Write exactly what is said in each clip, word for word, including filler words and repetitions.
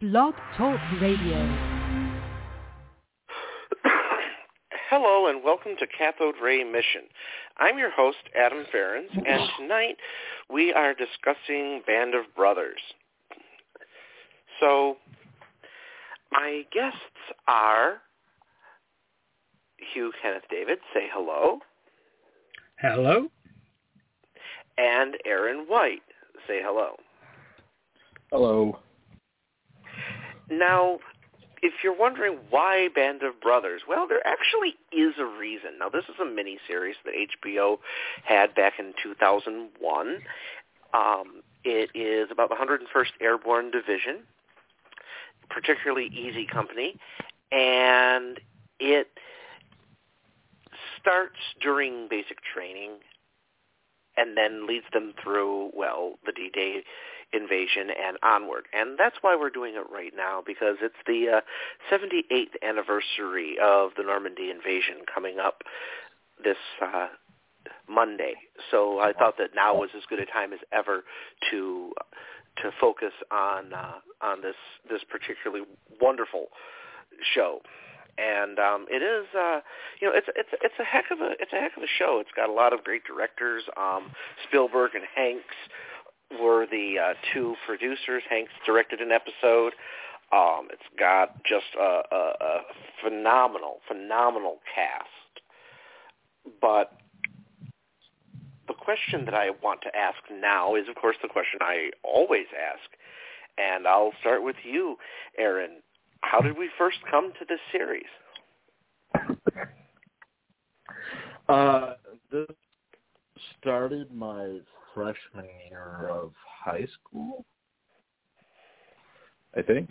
Blog Talk Radio. Hello and welcome to Cathode Ray Mission. I'm your host, Adam Ferens, and tonight we are discussing Band of Brothers. So, my guests are Hugh Kenneth David, say hello. Hello. And Aaron White, say hello. Hello. Now, if you're wondering why Band of Brothers, well, there actually is a reason. Now, this is a miniseries that H B O had back in two thousand one. Um, it is about the one hundred first Airborne Division, particularly Easy Company, and it starts during basic training and then leads them through, well, the D-Day invasion and onward. And that's why we're doing it right now, because it's the uh, seventy-eighth anniversary of the Normandy invasion coming up this uh, Monday. So I thought that now was as good a time as ever to to focus on uh, on this this particularly wonderful show. And um, it is, uh, you know, it's it's it's a heck of a it's a heck of a show. It's got a lot of great directors. Um, Spielberg and Hanks were the uh, two producers. Hanks directed an episode. Um, it's got just a, a, a phenomenal, phenomenal cast. But the question that I want to ask now is, of course, the question I always ask, and I'll start with you, Aaron. How did we first come to this series? Uh, this started my freshman year of high school, I think.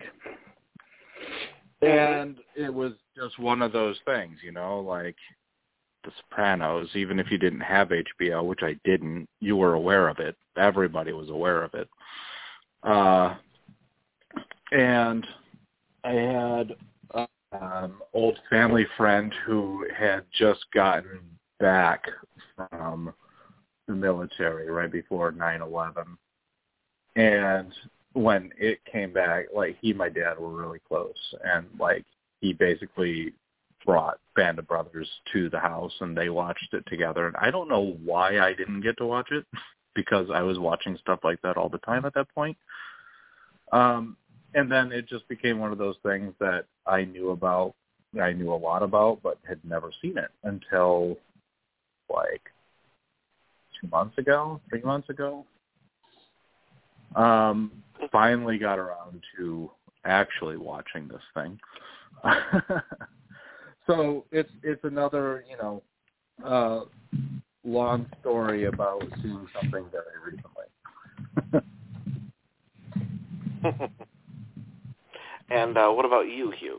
And it was just one of those things, you know, like The Sopranos. Even if you didn't have H B O, which I didn't, you were aware of it. Everybody was aware of it. Uh, and I had an um, old family friend who had just gotten back from the military right before nine eleven. And when it came back, like, he and my dad were really close. And, like, he basically brought Band of Brothers to the house, and they watched it together. And I don't know why I didn't get to watch it, because I was watching stuff like that all the time at that point. Um, and then it just became one of those things that I knew about, I knew a lot about, but had never seen it until, like, two months ago, three months ago. Um, finally got around to actually watching this thing. So it's it's another, you know, uh, long story about seeing something very recently. And uh, what about you, Hugh?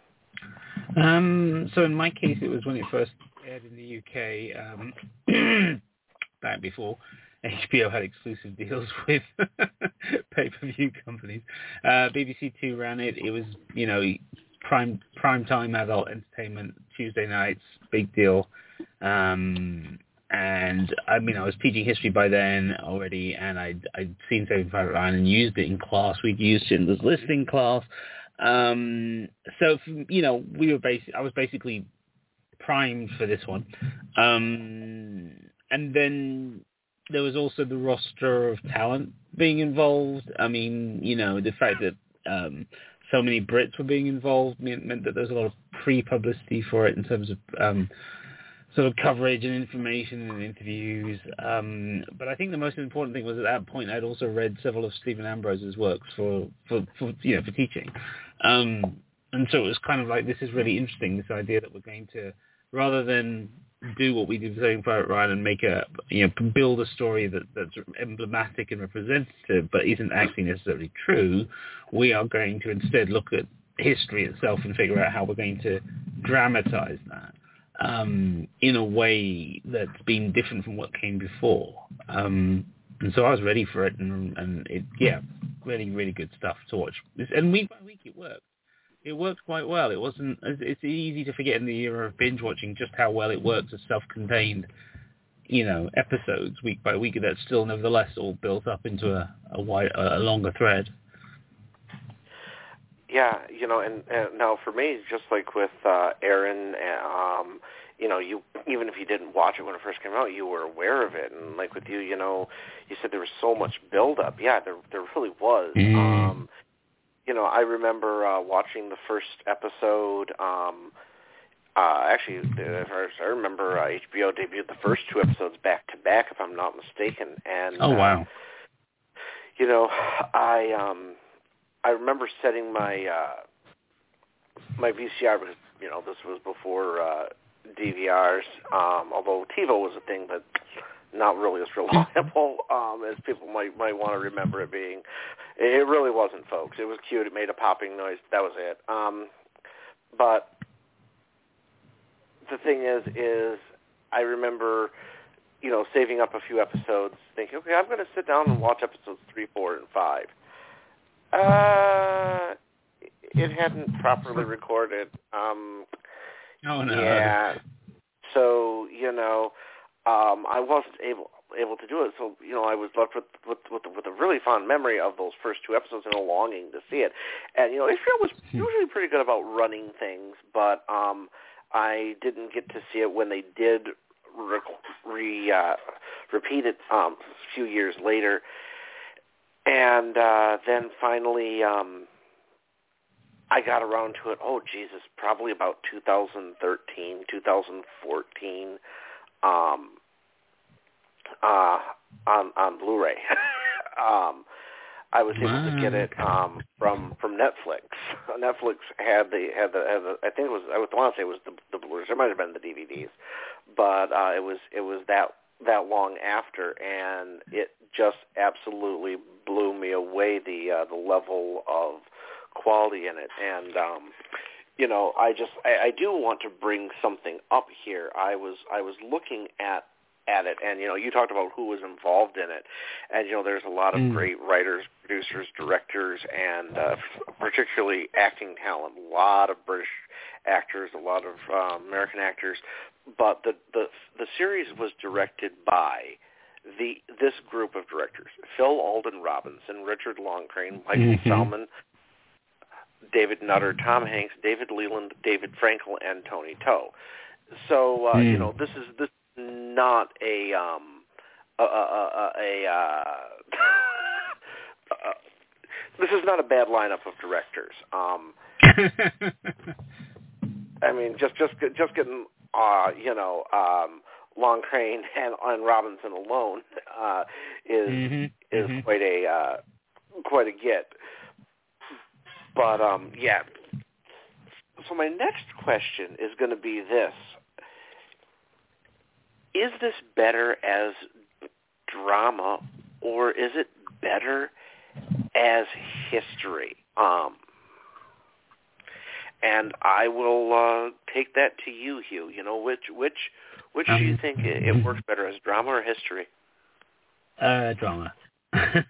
Um, so in my case, it was when it first aired in the U K, um, back before H B O had exclusive deals with pay-per-view companies. Uh, B B C Two ran it. It was, you know, prime prime time adult entertainment, Tuesday nights, big deal. Um, and I mean, I was teaching history by then already, and I'd, I'd seen Saving Private Ryan and used it in class. We'd used Schindler's List in class. Um, so, you know, we were basi- I was basically primed for this one. Um, and then there was also the roster of talent being involved. I mean, you know, the fact that um, so many Brits were being involved meant, meant that there was a lot of pre-publicity for it in terms of um, sort of coverage and information and interviews. Um, but I think the most important thing was at that point I'd also read several of Stephen Ambrose's works for, for, for you know, for teaching. Um, and so it was kind of like, this is really interesting, this idea that we're going to, rather than do what we did with Saving Private Ryan and make a, you know, build a story that, that's emblematic and representative but isn't actually necessarily true, we are going to instead look at history itself and figure out how we're going to dramatize that um, in a way that's been different from what came before. Um, and so I was ready for it, and, and it, yeah, really, really good stuff to watch. And week by week it worked. It worked quite well. It wasn't. It's easy to forget in the era of binge watching just how well it works as self-contained, you know, episodes week by week. That's still nevertheless all built up into a a, wide, a longer thread. yeah, you know, and, and now for me, just like with uh, Aaron, um, you know, you even if you didn't watch it when it first came out, you were aware of it. And like with you, you know, you said there was so much build-up. Yeah, there there really was. Mm. Um, you know, I remember uh, watching the first episode. Um, uh, actually, as far as I remember, uh, H B O debuted the first two episodes back-to-back, if I'm not mistaken. And oh, wow. Uh, you know, I... Um, I remember setting my uh, my V C R because you know this was before uh, D V Rs. Um, although TiVo was a thing, but not really as reliable um, as people might might want to remember it being. It really wasn't, folks. It was cute. It made a popping noise. That was it. Um, but the thing is, is I remember, you know, saving up a few episodes, thinking, okay, I'm going to sit down and watch episodes three, four, and five. Uh, it hadn't properly recorded. Um, oh no. Yeah. So you know, um, I wasn't able able to do it. So you know, I was left with with with, with a really fond memory of those first two episodes and a longing to see it. And you know, H B O was usually pretty good about running things, but um, I didn't get to see it when they did re, re uh, repeat it um, a few years later. And uh, then finally, um, I got around to it, oh, Jesus, probably about two thousand thirteen, two thousand fourteen, um, uh, on, on Blu-ray. um, I was able to get it um, from from Netflix. Netflix had the had the, had the I think it was I would want to say it was the the Blu-rays. It might have been the D V Ds, but uh, it was it was that that long after, and it just absolutely blew me away, the uh, the level of quality in it. And um, you know, I just I, I do want to bring something up here. I was I was looking at at it, and you know, you talked about who was involved in it, and you know, there's a lot of mm. great writers, producers, directors, and uh, particularly acting talent. A lot of British actors, a lot of uh, American actors, but the the the series was directed by the this group of directors: Phil Alden Robinson, Richard Loncraine, Michael mm-hmm. Salmon, David Nutter, Tom Hanks, David Leland, David Frankel, and Tony Toh. So uh, mm. you know, this is this. Not a um a a, a, a uh, uh, this is not a bad lineup of directors. Um, I mean, just just just getting uh, you know um, Loncraine and, and Robinson alone uh, is mm-hmm. is mm-hmm. quite a uh, quite a get. But um, yeah. So my next question is going to be this. Is this better as drama, or is it better as history? Um, and I will uh, take that to you, Hugh. You know, which which which um, do you think it, it works better, as drama or history? Uh, drama. I,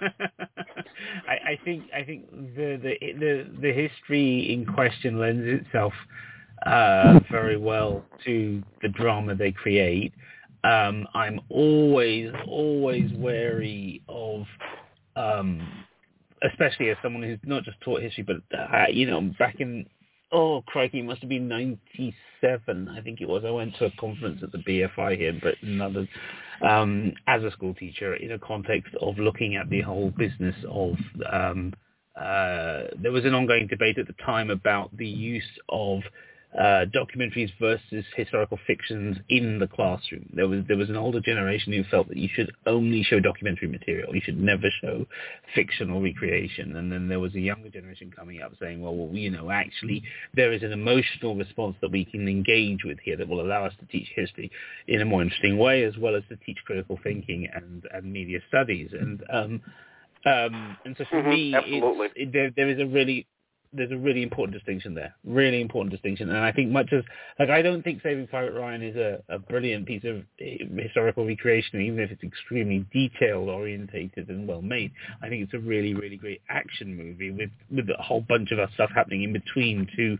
I think I think the, the the the history in question lends itself Uh, very well to the drama they create. Um, I'm always, always wary of, um, especially as someone who's not just taught history, but, uh, you know, back in, oh, crikey, it must have been ninety-seven, I think it was. I went to a conference at the B F I here in Britain and others, um, as a school teacher, in a context of looking at the whole business of, um, uh, there was an ongoing debate at the time about the use of Uh, documentaries versus historical fictions in the classroom. There was there was an older generation who felt that you should only show documentary material. You should never show fiction or recreation. And then there was a younger generation coming up saying, well, well, you know, actually there is an emotional response that we can engage with here that will allow us to teach history in a more interesting way, as well as to teach critical thinking and, and media studies. And um, um, and so for mm-hmm, me, absolutely. It's, it, there, there is a really There's a really important distinction there, really important distinction. And I think much as, like, I don't think Saving Private Ryan is a, a brilliant piece of historical recreation, even if it's extremely detail-orientated and well-made. I think it's a really, really great action movie with, with a whole bunch of other stuff happening in between to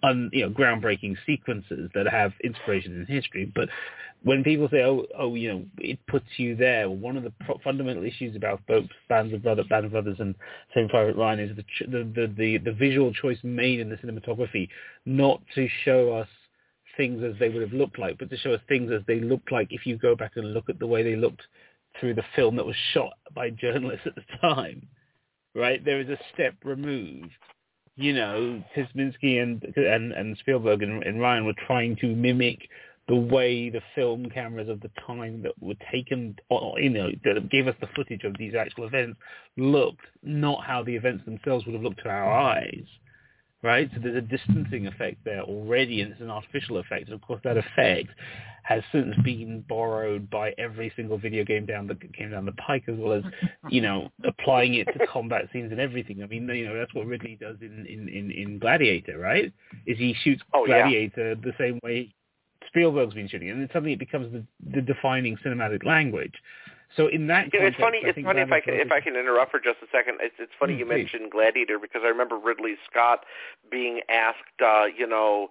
un, you know, groundbreaking sequences that have inspiration in history. But when people say, oh, oh, you know, it puts you there, one of the pro- fundamental issues about both Bands of Brothers, Band of Brothers and Saving Private Ryan is the, ch- the, the, the, the visual choice made in the cinematography not to show us things as they would have looked like, but to show us things as they looked like if you go back and look at the way they looked through the film that was shot by journalists at the time, right? There is a step removed. You know, Kosminski and and, and Spielberg and, and Ryan were trying to mimic the way the film cameras of the time that were taken, you know, that gave us the footage of these actual events looked, not how the events themselves would have looked to our eyes, right? So there's a distancing effect there already, and it's an artificial effect. And of course, that effect has since been borrowed by every single video game down that came down the pike, as well as, you know, applying it to combat scenes and everything. I mean, you know, that's what Ridley does in, in, in, in Gladiator, right? Is he shoots oh, Gladiator yeah. the same way Spielberg's been shooting, and then suddenly it becomes the, the defining cinematic language. So in that you know, context, it's funny. I It's think funny if I can if I can interrupt for just a second. It's it's funny mm, you please. mentioned Gladiator, because I remember Ridley Scott being asked, uh, you know,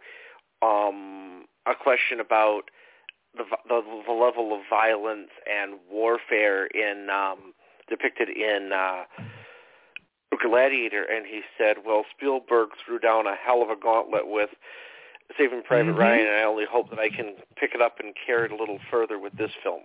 um, a question about the, the the level of violence and warfare in um, depicted in uh, Gladiator, and he said, "Well, Spielberg threw down a hell of a gauntlet with Saving Private mm-hmm. Ryan, and I only hope that I can pick it up and carry it a little further with this film."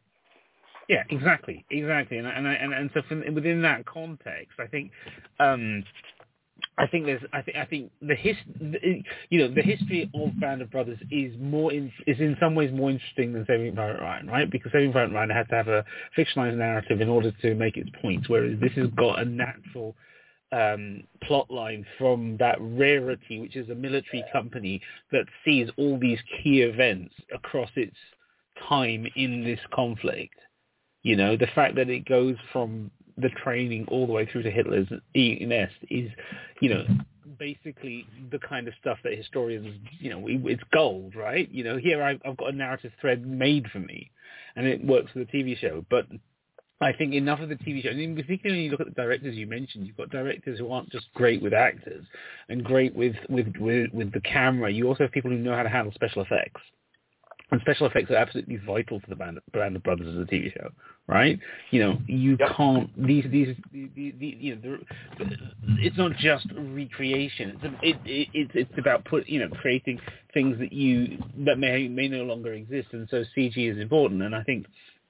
Yeah, exactly, exactly, and and and, and so from, within that context, I think, um, I think there's, I think, I think the his, the, you know, the history of Band of Brothers is more in, is in some ways more interesting than Saving Private Ryan, right? Because Saving Private Ryan has to have a fictionalized narrative in order to make its points, whereas this has got a natural um, plot line from that rarity, which is a military company that sees all these key events across its time in this conflict. You know, the fact that it goes from the training all the way through to Hitler's nest is, you know, basically the kind of stuff that historians, you know, it's gold, right? You know, here I've, I've got a narrative thread made for me, and it works for the T V show. But I think enough of the T V show, and in particular when you look at the directors you mentioned, you've got directors who aren't just great with actors and great with, with, with, with the camera. You also have people who know how to handle special effects. And special effects are absolutely vital to the Band of, Band of Brothers as a T V show, right? You know, you yep. can't. These, these, the, the, the, you know, the, it's not just recreation. It's a, it, it, it's it's about put, you know, creating things that you that may may no longer exist, and so C G is important. And I think,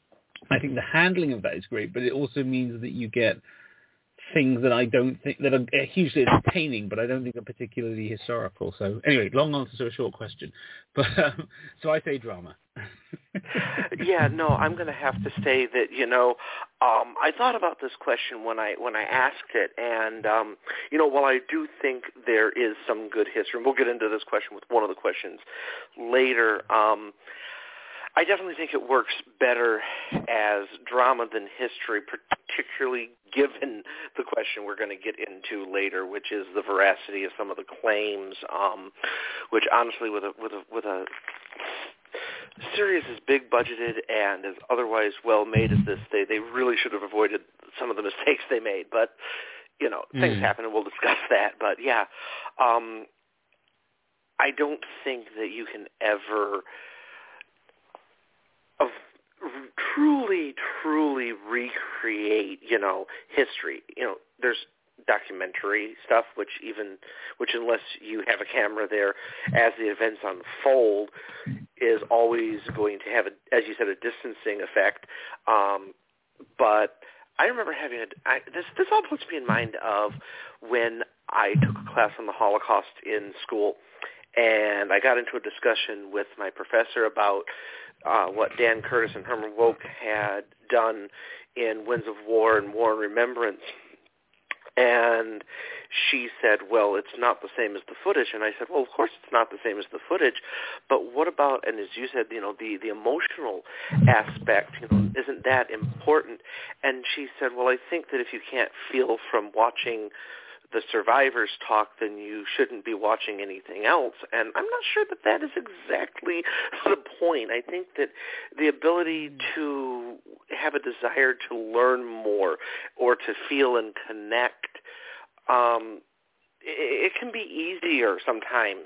I think the handling of that is great, but it also means that you get things that I don't think that are hugely entertaining, but I don't think are particularly historical. So anyway, long answer to a short question. But um, so I say drama. Yeah, no, I'm going to have to say that, you know, um, I thought about this question when I when I asked it, and um, you know, while I do think there is some good history, and we'll get into this question with one of the questions later. Um, I definitely think it works better as drama than history, particularly given the question we're going to get into later, which is the veracity of some of the claims, um, which honestly, with a with a with a series as big budgeted and as otherwise well made as this, they they really should have avoided some of the mistakes they made. But you know, mm. things happen, and we'll discuss that. But yeah, um, I don't think that you can ever of truly, truly recreate, you know, history. You know, there's documentary stuff, which even, which unless you have a camera there as the events unfold, is always going to have, a, as you said, a distancing effect. Um, but I remember having a, I, this, this all puts me in mind of when I took a class on the Holocaust in school, and I got into a discussion with my professor about Uh, what Dan Curtis and Herman Wouk had done in Winds of War and War and Remembrance. And she said, well, it's not the same as the footage. And I said, well, of course it's not the same as the footage, but what about, and as you said, you know, the, the emotional aspect, you know, isn't that important? And she said, well, I think that if you can't feel from watching the survivors talk, then you shouldn't be watching anything else. And I'm not sure that that is exactly the point. I think that the ability to have a desire to learn more or to feel and connect, um, it, it can be easier sometimes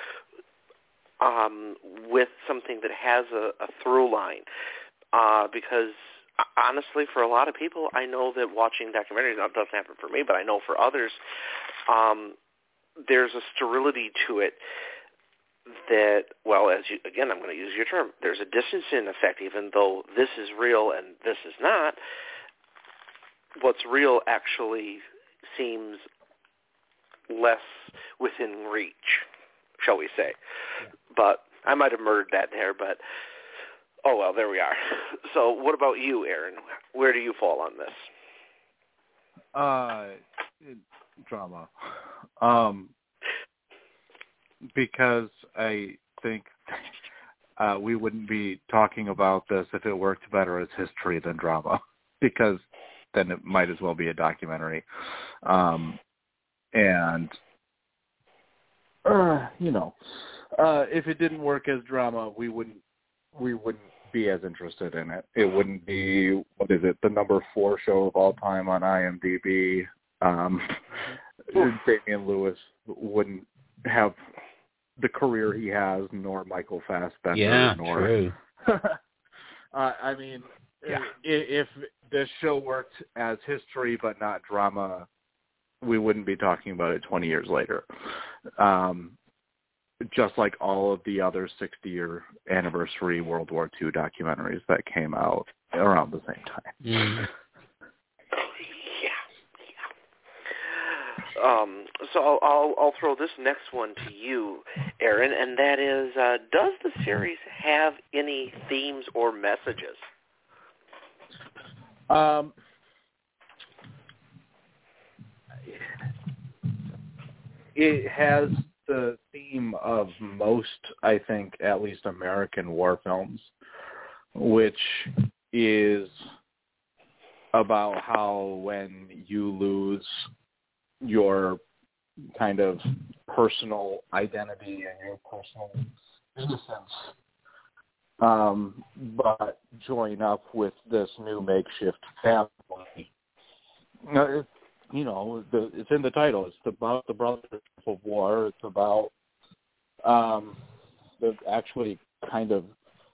um, with something that has a, a through line, uh, because honestly, for a lot of people, I know that watching documentaries, now it doesn't happen for me, but I know for others, um, there's a sterility to it that, well, as you, again, I'm going to use your term, there's a distancing effect, even though this is real and this is not. What's real actually seems less within reach, shall we say. Yeah. But I might have murdered that there, but oh, well, there we are. So what about you, Aaron? Where do you fall on this? Uh, drama. Um, because I think uh, we wouldn't be talking about this if it worked better as history than drama, because then it might as well be a documentary. Um, and, uh, you know, uh, if it didn't work as drama, we wouldn't, we wouldn't be as interested in it. It wouldn't be, what is it, the number four show of all time on IMDb. Um, Damian Lewis wouldn't have the career he has, nor Michael Fassbender. Yeah, nor, true. uh, I mean, yeah. if, if this show worked as history but not drama, we wouldn't be talking about it twenty years later. Um, just like all of the other sixty-year anniversary World War Two documentaries that came out around the same time. Mm. yeah, yeah. Um, so I'll, I'll I'll throw this next one to you, Aaron, and that is, uh, does the series have any themes or messages? Um. It has the theme of most, I think, at least American war films, which is about how when you lose your kind of personal identity and your personal innocence, um, but join up with this new makeshift family. You know, it's, you know, the, it's in the title. It's about the Brotherhood of War. It's about um, the actually kind of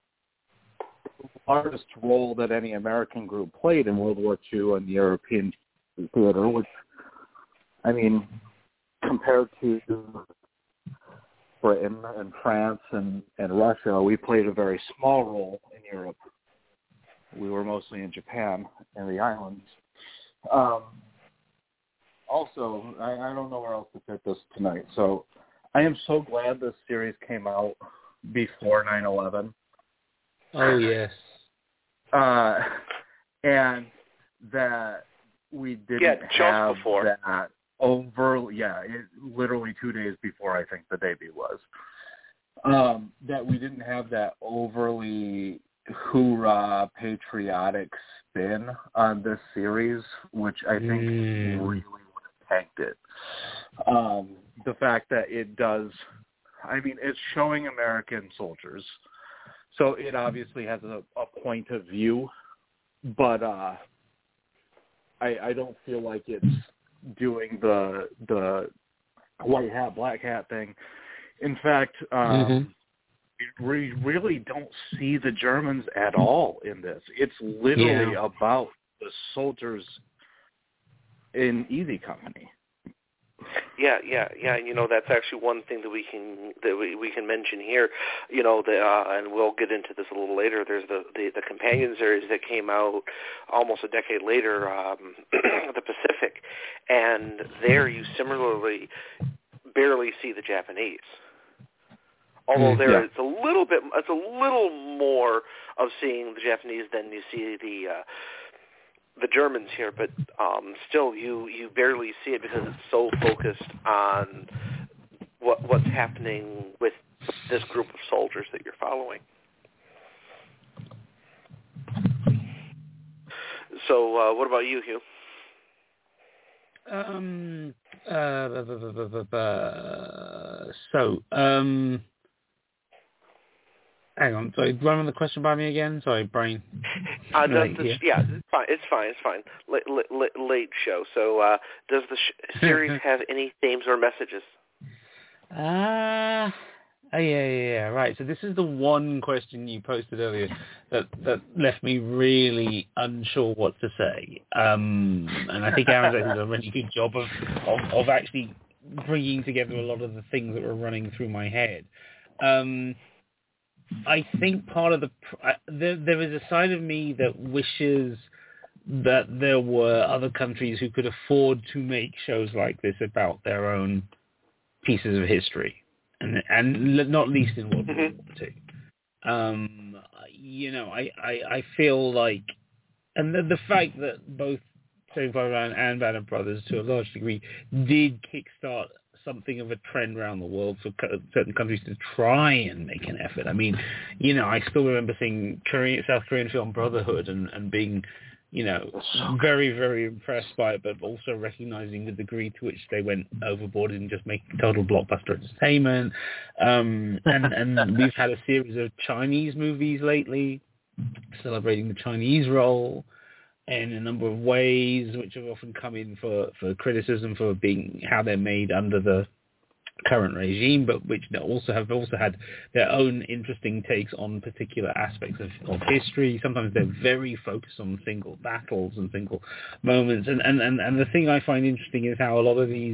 largest role that any American group played in World War Two in the European theater, which, I mean, compared to Britain and France and, and Russia, we played a very small role in Europe. We were mostly in Japan and the islands. Um, Also, I, I don't know where else to fit this tonight. So I am so glad this series came out before nine eleven. Oh, yes. Uh, and that we didn't yeah, just have before. that over, yeah, it, literally two days before I think the debut was. Um, that we didn't have that overly hoorah patriotic spin on this series, which I think mm. really tanked it. Um, the fact that it does, I mean, it's showing American soldiers, so it obviously has a, a point of view, but uh, I, I don't feel like it's doing the the white hat, black hat thing. In fact, um, mm-hmm. we really don't see the Germans at all in this. It's literally yeah. about the soldiers in Easy Company. Yeah, yeah, yeah. You know, that's actually one thing that we can that we, we can mention here. You know, the uh, and we'll get into this a little later. There's the, the, the companion series that came out almost a decade later, um, The Pacific, and there you similarly barely see the Japanese. Although there yeah. it's a little bit, it's a little more of seeing the Japanese than you see the. Uh, the Germans here, but um, still you, you barely see it because it's so focused on what what's happening with this group of soldiers that you're following. So uh, what about you, Hugh? Um, uh, bu- bu- bu- bu- bu- so, um, Hang on, sorry, run the question by me again. Sorry, brain. Uh, does the, yeah, it's fine. It's fine. It's fine. Late, late, late show. So, uh, does the sh- series have any themes or messages? Ah, uh, oh, yeah, yeah, yeah. Right. So this is the one question you posted earlier that that left me really unsure what to say. Um, and I think Aaron's done a really good job of, of of actually bringing together a lot of the things that were running through my head. Um, I think part of the uh, there there is a side of me that wishes that there were other countries who could afford to make shows like this about their own pieces of history, and and not least in World War Two. Um, you know, I, I, I feel like, and the, the fact that both Saving Private Ryan and Band of Brothers, to a large degree, did kickstart something of a trend around the world for certain countries to try and make an effort. I mean, you know, I still remember seeing Korean, South Korean film Brotherhood and, and being, you know, very, very impressed by it, but also recognizing the degree to which they went overboard in just making total blockbuster entertainment. Um, and, and we've had a series of Chinese movies lately celebrating the Chinese role in a number of ways, which have often come in for, for criticism for being how they're made under the current regime, but which also have also had their own interesting takes on particular aspects of, of history. Sometimes they're very focused on single battles and single moments. And, and, and, and the thing I find interesting is how a lot of these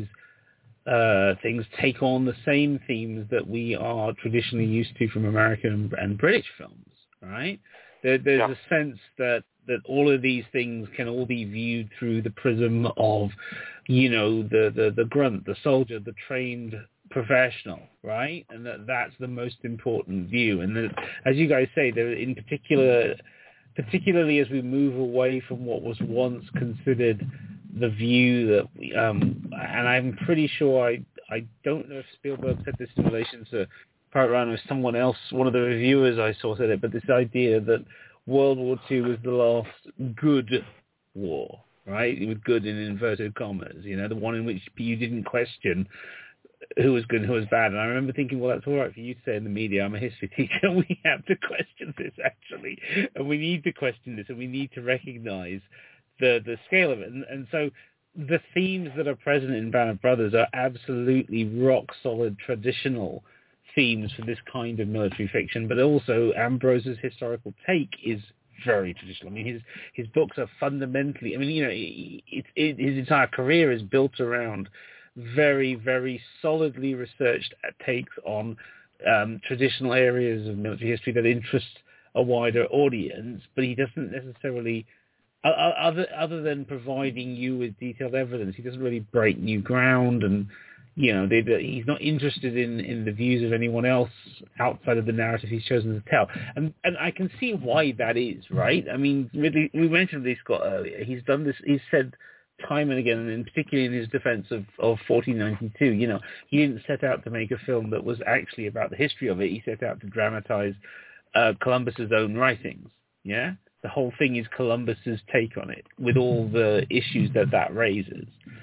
uh, things take on the same themes that we are traditionally used to from American and, and British films, right? There, there's yeah. a sense that that all of these things can all be viewed through the prism of, you know, the, the, the grunt, the soldier, the trained professional, right? And that that's the most important view. And that, as you guys say, there in particular, particularly as we move away from what was once considered the view that, we, um, and I'm pretty sure I I don't know if Spielberg said this in relation to Private Ryan or someone else, one of the reviewers I saw said it, but this idea that World War Two was the last good war, right? With good in inverted commas, you know, the one in which you didn't question who was good and who was bad. And I remember thinking, well, that's all right for you to say in the media. I'm a history teacher. We have to question this, actually. And we need to question this, and we need to recognize the, the scale of it. And, and so the themes that are present in Band of Brothers are absolutely rock-solid traditional themes for this kind of military fiction, but also Ambrose's historical take is very traditional. I mean, his his books are fundamentally, I mean, you know, it, it, his entire career is built around very, very solidly researched takes on um, traditional areas of military history that interest a wider audience, but he doesn't necessarily, uh, other other than providing you with detailed evidence, he doesn't really break new ground. And you know, they, they, he's not interested in, in the views of anyone else outside of the narrative he's chosen to tell. And and I can see why that is, right? I mean, Ridley, we mentioned Ridley Scott earlier. He's done this, he's said time and again, and particularly in his defense of, of fourteen ninety-two, you know, he didn't set out to make a film that was actually about the history of it. He set out to dramatize uh, Columbus's own writings, yeah? The whole thing is Columbus's take on it, with all the issues that that raises.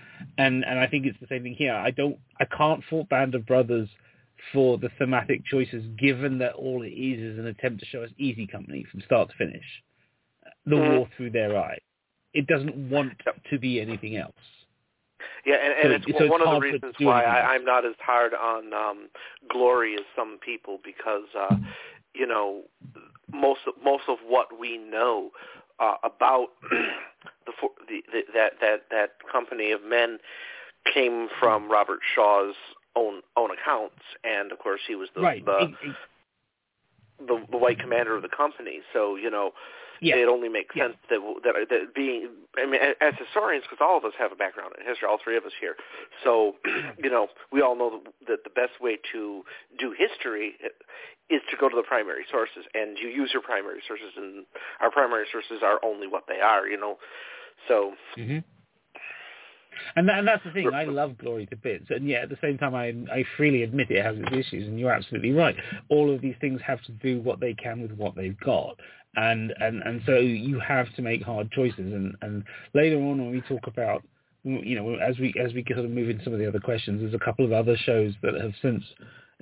And and I think it's the same thing here. I don't, I can't fault Band of Brothers for the thematic choices, given that all it is is an attempt to show us Easy Company from start to finish, the mm. war through their eyes. It doesn't want to be anything else. Yeah, and, and so, it's so one it's of the reasons why I, I'm not as hard on um, Glory as some people, because uh, you know, most of, most of what we know uh, about the, the, the that that that company of men came from Robert Shaw's own own accounts, and of course he was the right. the, it, it, the the white commander of the company. So you know. Yeah. It only makes sense yeah. that, that that being, I mean, as historians, because all of us have a background in history, all three of us here. So, you know, we all know that the best way to do history is to go to the primary sources, and you use your primary sources, and our primary sources are only what they are, you know. So. Mm-hmm. And, that, and that's the thing. I love Glory to bits, and yet at the same time, I, I freely admit it has its issues. And you're absolutely right. All of these things have to do what they can with what they've got, and and, and so you have to make hard choices. And, and later on, when we talk about, you know, as we as we sort of move into some of the other questions, there's a couple of other shows that have since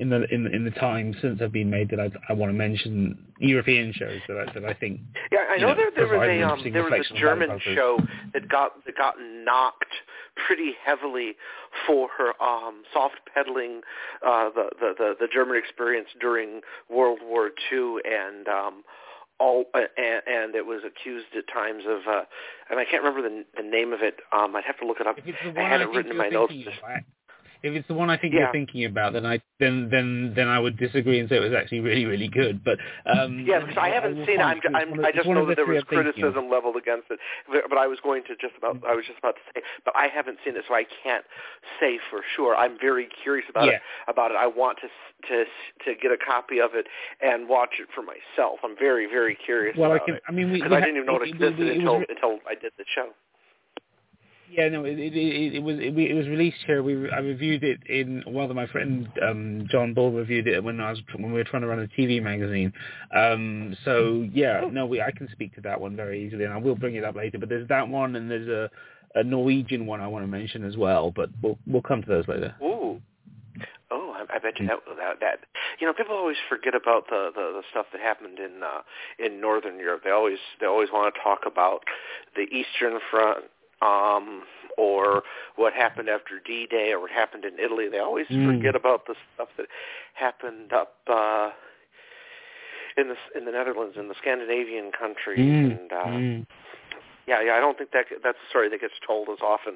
in the in the, in the time since I've been made that I, I want to mention European shows that I, that I think. Yeah, I know, know there, there was a um, there was a German show that got that got knocked pretty heavily for her um, soft peddling uh, the, the the the German experience during World War Two, and um, all uh, and, and it was accused at times of uh, and I can't remember the the name of it. Um, I'd have to look it up. If it's the one I had I it think written in you're my notes. thinking of, If it's the one I think yeah. you're thinking about, then I then then then I would disagree and say it was actually really really good. But um, yeah, because I haven't I seen it. I'm, I'm, of, I just know that there was criticism leveled against it. But I was going to just about I was just about to say, but I haven't seen it, so I can't say for sure. I'm very curious about yeah. it. About it, I want to to to get a copy of it and watch it for myself. I'm very very curious well, about I can, it. I mean, because I didn't even know it, it existed it, it, until until I did the show. Yeah, no, it it, it, it was it, it was released here. We I reviewed it in well, my friend um, John Bull reviewed it when I was when we were trying to run a T V magazine. Um, so yeah, no, we I can speak to that one very easily, and I will bring it up later. But there's that one, and there's a, a Norwegian one I want to mention as well. But we'll we'll come to those later. Ooh. Oh, I, I bet you that, that that you know people always forget about the, the, the stuff that happened in uh, in Northern Europe. They always they always want to talk about the Eastern Front. Um, or what happened after D-Day, or what happened in Italy. They always mm. forget about the stuff that happened up uh, in the in the Netherlands, in the Scandinavian countries, mm. and uh, mm. yeah, yeah. I don't think that that's a story that gets told as often.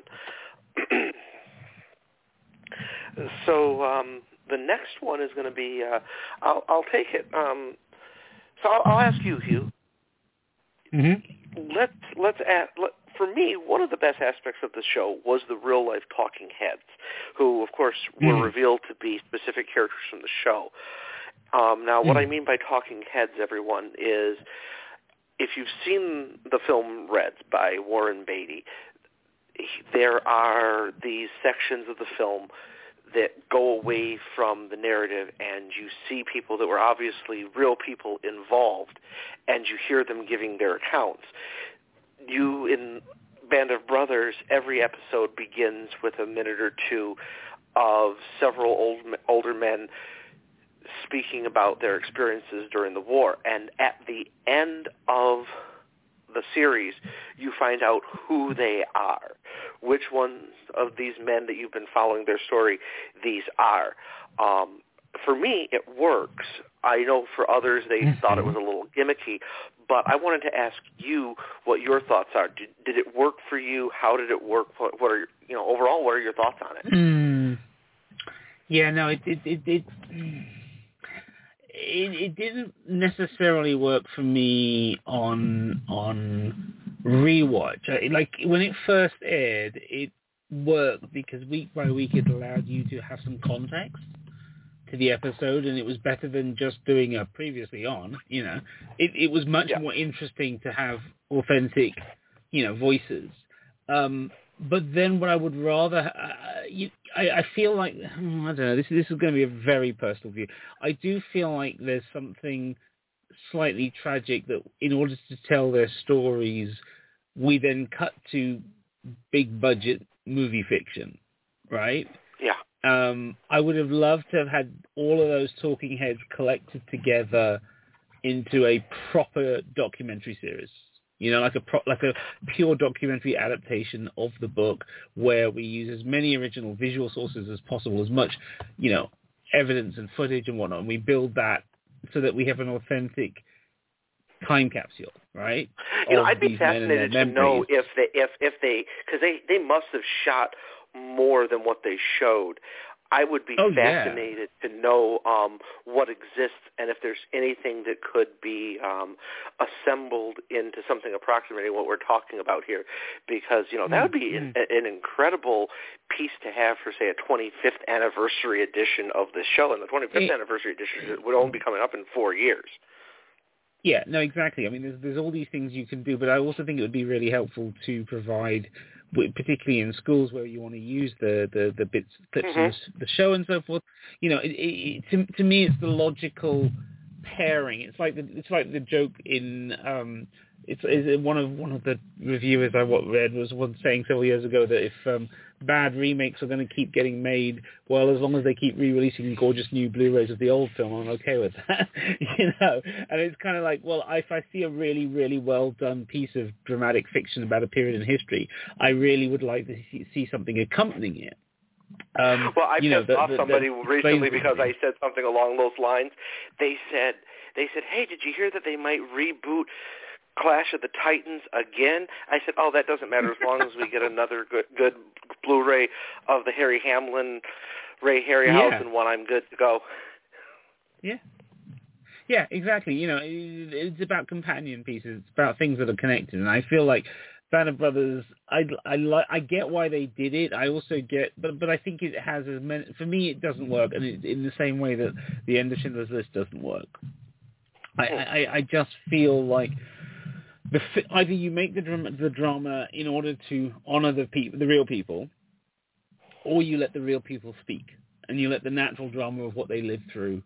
So um, the next one is going to be. Uh, I'll, I'll take it. Um, so I'll, I'll ask you, Hugh. Mm-hmm. Let's let's add. Let, For me, one of the best aspects of the show was the real-life talking heads, who, of course, were mm. revealed to be specific characters from the show. Um, now, what mm. I mean by talking heads, everyone, is if you've seen the film Reds by Warren Beatty, there are these sections of the film that go away from the narrative, and you see people that were obviously real people involved, and you hear them giving their accounts. You, in Band of Brothers, every episode begins with a minute or two of several old, older men speaking about their experiences during the war. And at the end of the series, you find out who they are, which ones of these men that you've been following their story these are. Um, for me, it works. I know for others they mm-hmm. thought it was a little gimmicky, but I wanted to ask you what your thoughts are. Did, did it work for you? How did it work? What, what are your, you know overall? What are your thoughts on it? Mm. Yeah, no, it it it it, it it didn't necessarily work for me on on rewatch. Like when it first aired, it worked because week by week it allowed you to have some context to the episode, and it was better than just doing a previously on, you know. It, it was much yeah. more interesting to have authentic, you know, voices. Um, but then what I would rather, uh, you, I, I feel like, I don't know, this, this is going to be a very personal view. I do feel like there's something slightly tragic that in order to tell their stories, we then cut to big budget movie fiction, right? Yeah. Um, I would have loved to have had all of those talking heads collected together into a proper documentary series. You know, like a pro- like a pure documentary adaptation of the book, where we use as many original visual sources as possible, as much, you know, evidence and footage and whatnot, and we build that so that we have an authentic time capsule, right? You know, I'd be fascinated to know if they, if if they, because they they must have shot more than what they showed. I would be oh, fascinated yeah. to know um, what exists and if there's anything that could be um, assembled into something approximating what we're talking about here, because, you know, that would be mm-hmm. an, an incredible piece to have for, say, a twenty-fifth anniversary edition of the show, and the twenty-fifth it, anniversary edition would only be coming up in four years. Yeah, no, exactly. I mean, there's there's all these things you can do, but I also think it would be really helpful to provide, particularly in schools where you want to use the, the, the bits, clips mm-hmm. from the show and so forth. You know, it, it, to to me, it's the logical pairing. It's like the it's like the joke in um, it's, it's one of one of the reviewers I read was one saying several years ago that if um, bad remakes are going to keep getting made. Well, as long as they keep re-releasing gorgeous new Blu-rays of the old film, I'm okay with that. You know, and it's kind of like, well, if I see a really, really well-done piece of dramatic fiction about a period in history, I really would like to see, see something accompanying it. Um, well, I you pissed know, the, off the, somebody the, recently because I said something along those lines. They said, they said, hey, did you hear that they might reboot Clash of the Titans again? I said, oh, that doesn't matter as long as we get another good, good Blu-ray of the Harry Hamlin, Ray Harryhausen yeah. one. I'm good to go. Yeah. Yeah, exactly. You know, it's about companion pieces. It's about things that are connected. And I feel like Band of Brothers, I, I, li- I get why they did it. I also get, but but I think it has as many, for me it doesn't work, and it, in the same way that the end of Schindler's List doesn't work. I, I, I just feel like the either you make the drama, the drama in order to honor the people, the real people, or you let the real people speak, and you let the natural drama of what they lived through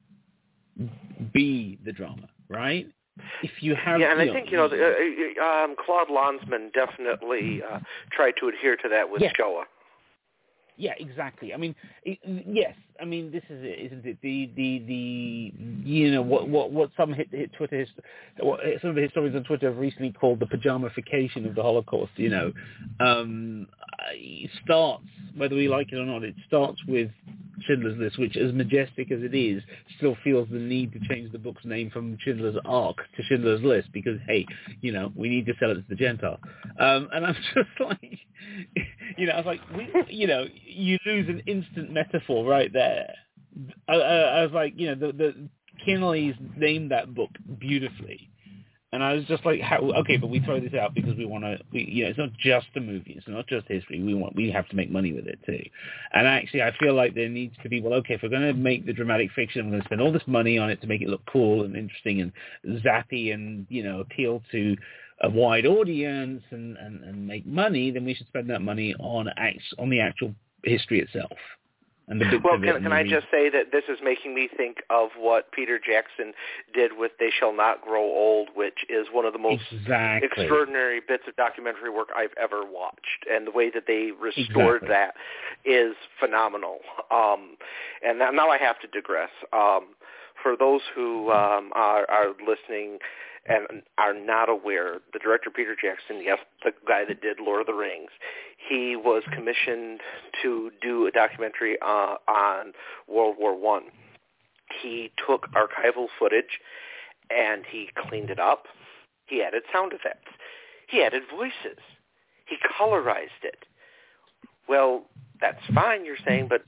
be the drama, right? If you have, yeah, and you I know, think you know, the, uh, um, Claude Lanzmann definitely uh, tried to adhere to that with yes. Shoah. Yeah, exactly. I mean, it, yes. I mean, this is it, isn't it? The the the you know what what what some hit, hit Twitter what some of the historians on Twitter have recently called the pajamification of the Holocaust. You know, um, it starts, whether we like it or not, it starts with Schindler's List, which, as majestic as it is, still feels the need to change the book's name from Schindler's Ark to Schindler's List because, hey, you know, we need to sell it to the Gentile. Um, and I'm just like, you know, I was like, we, you know, you lose an instant metaphor right there. I, I, I was like, you know, the, the Kinnelly's named that book beautifully. And I was just like, how, okay, but we throw this out because we want to, we, you know, it's not just a movie. It's not just history. We want, we have to make money with it too. And actually, I feel like there needs to be, well, okay, if we're going to make the dramatic fiction, I'm going to spend all this money on it to make it look cool and interesting and zappy and, you know, appeal to a wide audience and, and, and make money, then we should spend that money on acts, on the actual history itself. And the bits well, of can, it can I just say that this is making me think of what Peter Jackson did with They Shall Not Grow Old, which is one of the most exactly. extraordinary bits of documentary work I've ever watched. And the way that they restored exactly. that is phenomenal. Um, and now, now I have to digress. Um, for those who um, are, are listening and are not aware, the director Peter Jackson, yes, the guy that did Lord of the Rings, he was commissioned to do a documentary uh, on World War One. He took archival footage and he cleaned it up. He added sound effects. He added voices. He colorized it. Well, that's fine, you're saying, but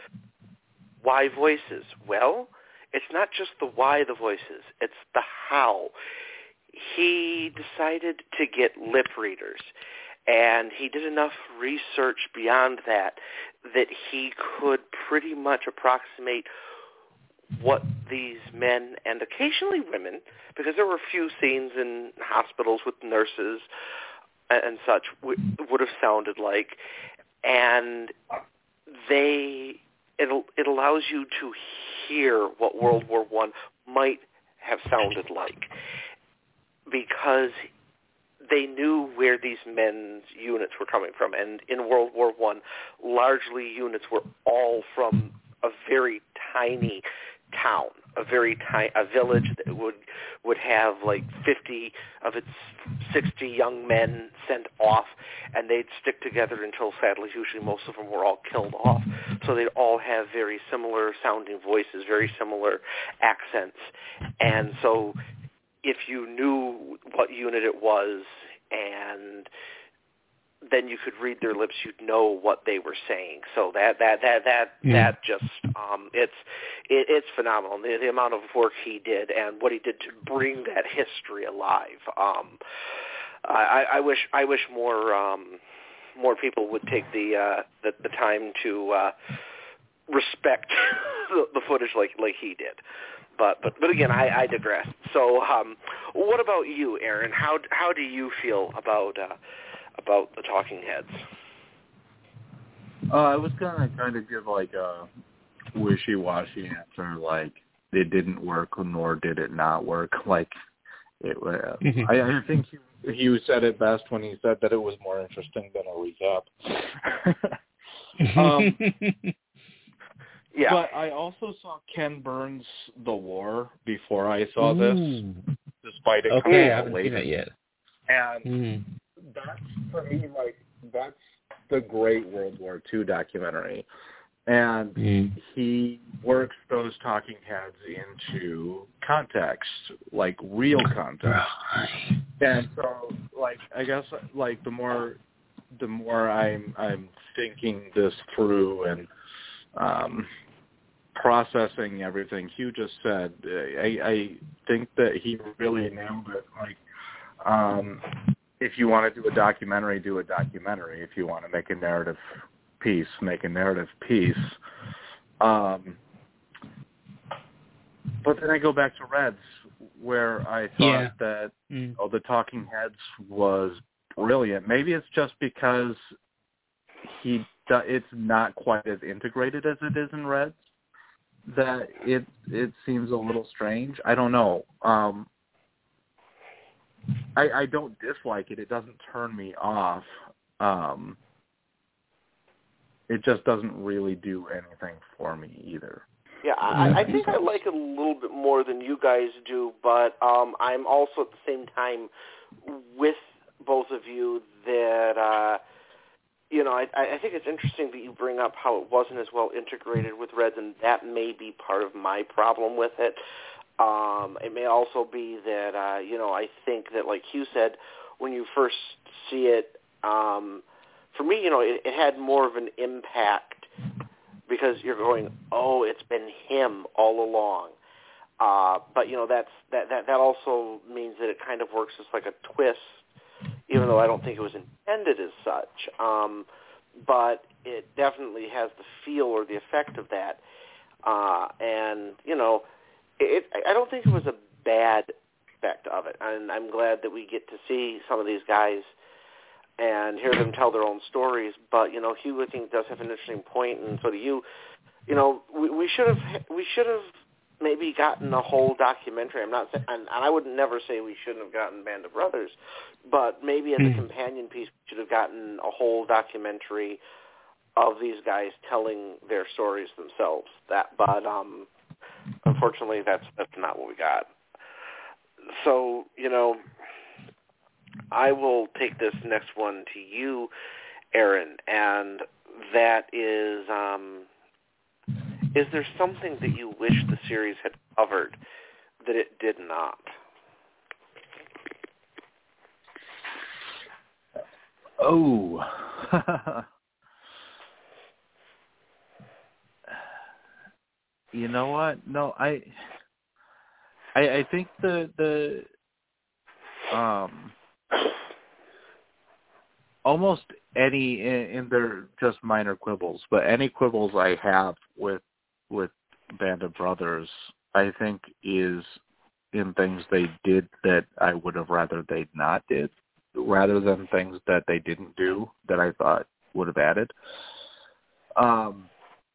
why voices? Well, it's not just the why the voices, it's the how. He decided to get lip readers, and he did enough research beyond that that he could pretty much approximate what these men and occasionally women, because there were a few scenes in hospitals with nurses and such, would have sounded like. And they it it allows you to hear what World War One might have sounded like, because they knew where these men's units were coming from. And in World War One, largely units were all from a very tiny town, a very tiny, a village that would would have like fifty of its sixty young men sent off, and they'd stick together until, sadly, usually most of them were all killed off. So they'd all have very similar sounding voices, very similar accents. And so if you knew what unit it was, and then you could read their lips, you'd know what they were saying. So that that that that mm. that just um, it's it, it's phenomenal. The, the amount of work he did and what he did to bring that history alive. Um, I, I wish I wish more um, more people would take the uh, the, the time to uh, respect the, the footage like like he did. But but but again, I, I digress. So um, what about you, Aaron? How how do you feel about uh, about the Talking Heads? Uh, I was gonna kind of give like a wishy-washy answer, like it didn't work, nor did it not work. Like it, uh, mm-hmm. I, I think he, he said it best when he said that it was more interesting than a recap. Um, yeah. But I also saw Ken Burns' The War before I saw this, Ooh. despite it Okay, coming I out haven't late. seen it yet. And Mm. that's, for me, like, that's the great World War Two documentary. And Mm. he works those talking heads into context, like real context. Right. And so, like, I guess, like, the more, the more I'm, I'm thinking this through and um, processing everything Hugh just said, I, I think that he really nailed it. Like, um, if you want to do a documentary, do a documentary. If you want to make a narrative piece, make a narrative piece. Um, but then I go back to Reds, where I thought Yeah. that Mm. oh, the Talking Heads was brilliant. Maybe it's just because he it's not quite as integrated as it is in Reds that it it seems a little strange. I don't know. Um, I, I don't dislike it. It doesn't turn me off. Um, it just doesn't really do anything for me either. Yeah, I, I think I like it a little bit more than you guys do, but um, I'm also at the same time with both of you that, uh, you know, I, I think it's interesting that you bring up how it wasn't as well integrated with Reds, and that may be part of my problem with it. Um, it may also be that, uh, you know, I think that, like Hugh said, when you first see it, um, for me, you know, it, it had more of an impact because you're going, oh, it's been him all along. Uh, but, you know, that's that, that, that also means that it kind of works as like a twist, even though I don't think it was intended as such. Um, but it definitely has the feel or the effect of that. Uh, and, you know, it, I don't think it was a bad effect of it. And I'm glad that we get to see some of these guys and hear them tell their own stories. But, you know, Hugh, I think, does have an interesting point, and so do you. You know, we, we should have we should have maybe gotten a whole documentary. I'm not saying, and, and I would never say we shouldn't have gotten Band of Brothers, but maybe as a companion piece, we should have gotten a whole documentary of these guys telling their stories themselves. That, but um, unfortunately, that's that's not what we got. So, you know, I will take this next one to you, Aaron, and that is, um, is there something that you wish the series had covered that it did not? Oh. You know what? No, I, I, I think the the, um, almost any, and they're just minor quibbles, but any quibbles I have with with Band of Brothers, I think is in things they did that I would have rather they not did, rather than things that they didn't do that I thought would have added. Um.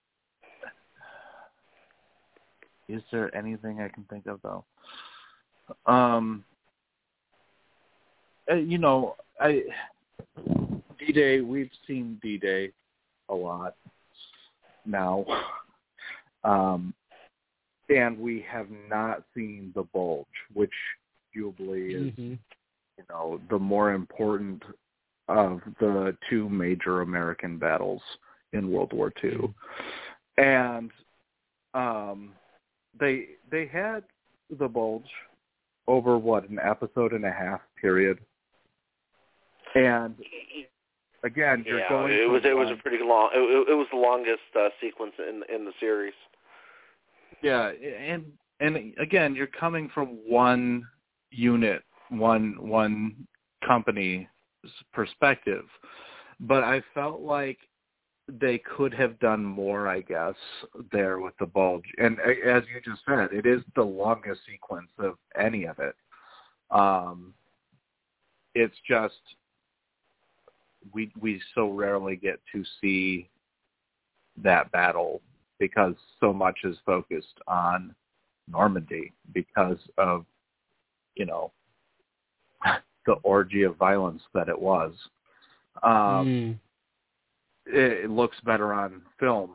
Is there anything I can think of, though? Um, you know, I D-Day, we've seen D-Day a lot now. Um, and we have not seen The Bulge, which arguably is, mm-hmm. you know, the more important of the two major American battles in World War Two. And um, they they had The Bulge over, what, an episode and a half period. And again, you're yeah, going. it was it was a pretty long. It, it was the longest uh, sequence in in the series. Yeah, and and again, you're coming from one unit, one one company's perspective, but I felt like they could have done more, I guess, there with The Bulge. And as you just said, it is the longest sequence of any of it. Um, it's just we we so rarely get to see that battle because so much is focused on Normandy because of, you know, the orgy of violence that it was. Um, mm. it, it looks better on film.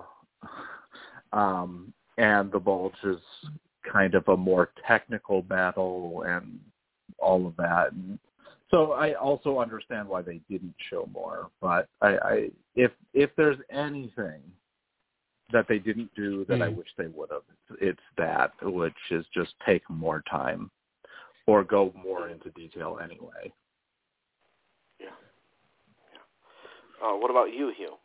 Um, and the Bulge is kind of a more technical battle and all of that. And so I also understand why they didn't show more. But I, I if if there's anything that they didn't do that mm. I wish they would have, it's that, which is just take more time or go more into detail anyway. Yeah. yeah. Uh, what about you, Hugh?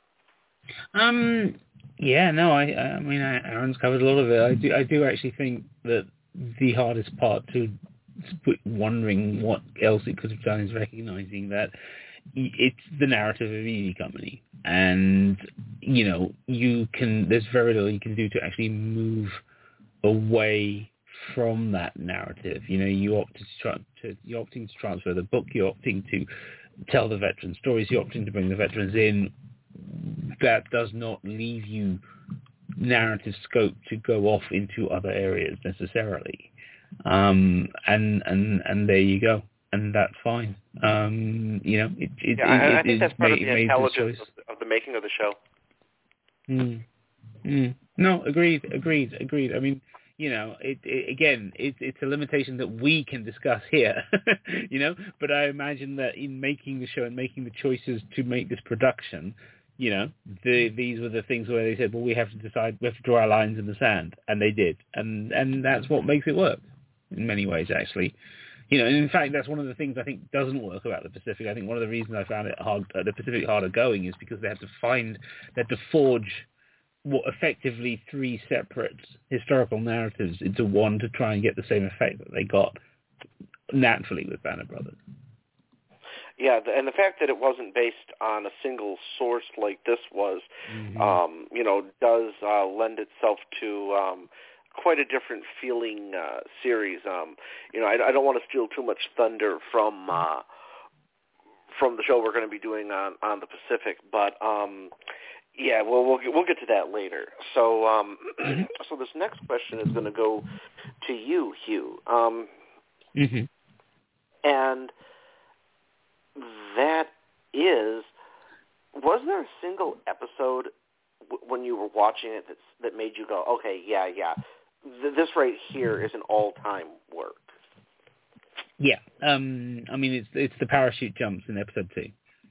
Um. Yeah. No. I. I mean, Aaron's covered a lot of it. I do. I do actually think that the hardest part to wondering what else it could have done is recognizing that it's the narrative of E V Company, and you know you can. There's very little you can do to actually move away from that narrative. You know, you opt to, try, to you're opting to transfer the book. You're opting to tell the veteran stories. You're opting to bring the veterans in. That does not leave you narrative scope to go off into other areas necessarily. Um, and and and there you go. And that's fine. Um, you know, it, it, yeah, it, I, I think that's part made, of the intelligence of, of the making of the show. Mm. Mm. No, agreed, agreed, agreed. I mean, you know, it, it again, it, it's a limitation that we can discuss here, you know, but I imagine that in making the show and making the choices to make this production, you know, the, these were the things where they said, well, we have to decide, we have to draw our lines in the sand, and they did. And, and that's what makes it work in many ways, actually. You know, and in fact, that's one of the things I think doesn't work about the Pacific. I think one of the reasons I found it hard, uh, the Pacific harder going is because they had to find, they had to forge what effectively three separate historical narratives into one to try and get the same effect that they got naturally with Banner Brothers. Yeah, and the fact that it wasn't based on a single source like this was, mm-hmm. um, you know, does uh, lend itself to um, quite a different feeling uh, series. Um, you know, I, I don't want to steal too much thunder from uh, from the show we're going to be doing on, on the Pacific, but um, yeah, well, we'll get, we'll get to that later. So, um, mm-hmm. so this next question is going to go to you, Hugh, um, mm-hmm. and that is, was there a single episode w- when you were watching it that that made you go, okay, yeah, yeah, th- this right here is an all-time work? Yeah, um, I mean, it's it's the parachute jumps in episode two.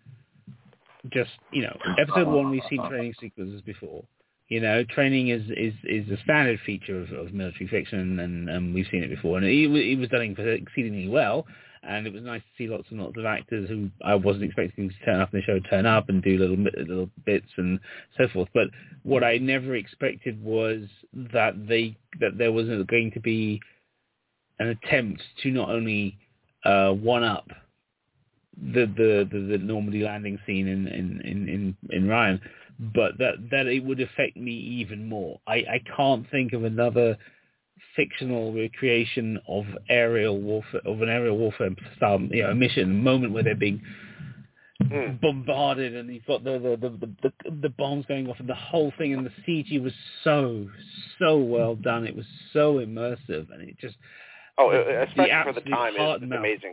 Just, you know, episode one, we've seen training sequences before. You know, training is, is, is a standard feature of, of military fiction, and um, we've seen it before. And it, it was done exceedingly well, and it was nice to see lots and lots of actors who I wasn't expecting to turn up in the show turn up and do little little bits and so forth. But what I never expected was that they that there was going to be an attempt to not only uh, one-up the, the, the, the Normandy landing scene in, in, in, in, in Ryan, but that, that it would affect me even more. I, I can't think of another fictional recreation of aerial warfare, of an aerial warfare style, you know, mission, a moment where they're being mm. bombarded and you've got the the, the, the, the bombs going off and the whole thing, and the C G was so, so well done. It was so immersive, and it just... Oh, especially the for the time, it's, it's amazing.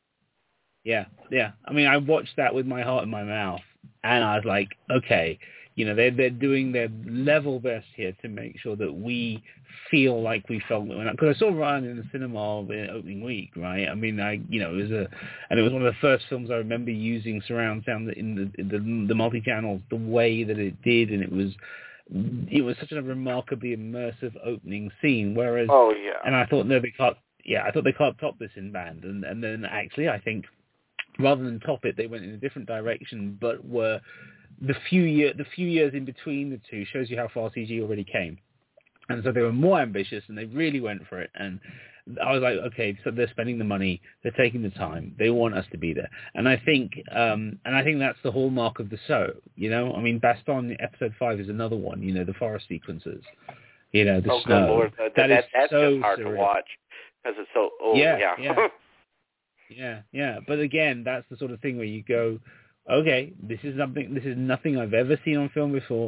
Yeah, yeah. I mean, I watched that with my heart in my mouth, and I was like, okay, you know, they're, they're doing their level best here to make sure that we feel like we felt it. Because I saw Ryan in the cinema in opening week, right? I mean, I, you know, it was a, and it was one of the first films I remember using surround sound in the in the, the multi-channels the way that it did, and it was, it was such a remarkably immersive opening scene. Whereas, oh yeah, and I thought, no, they can't. Yeah, I thought they can't top this in band, and and then actually, I think rather than top it, they went in a different direction, but were the few year the few years in between the two shows you how far C G already came, and so they were more ambitious and they really went for it. And I was like, okay, so they're spending the money, they're taking the time, they want us to be there, and I think um, and I think that's the hallmark of the show. You know, I mean, Baston episode five is another one. You know, the forest sequences. You know, the oh, snow. Good Lord. That, that, that is that's so just hard surreal. to watch because it's so old. Yeah, yeah. yeah. Yeah, yeah, but again, that's the sort of thing where you go, okay, this is something, this is nothing I've ever seen on film before,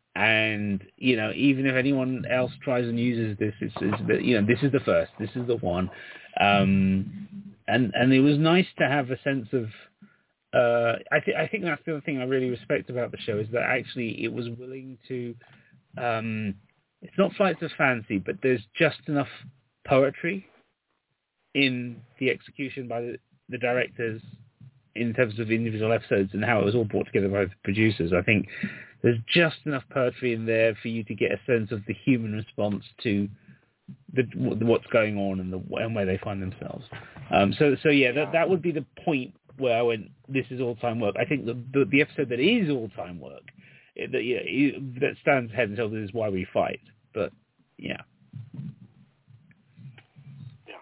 and you know, even if anyone else tries and uses this, it's, it's the, you know, this is the first, this is the one, um, and and it was nice to have a sense of uh, I think I think that's the other thing I really respect about the show is that actually it was willing to. Um, it's not flights of fancy, but there's just enough poetry in the execution by the, the directors in terms of individual episodes and how it was all brought together by the producers. I think there's just enough poetry in there for you to get a sense of the human response to the, what's going on and, the, and where they find themselves. Um, so, so yeah, that that would be the point where I went, this is all-time work. I think the, the, the episode that is all-time work, that, yeah, that stands head and shoulders is Why We Fight. But, yeah. Yeah.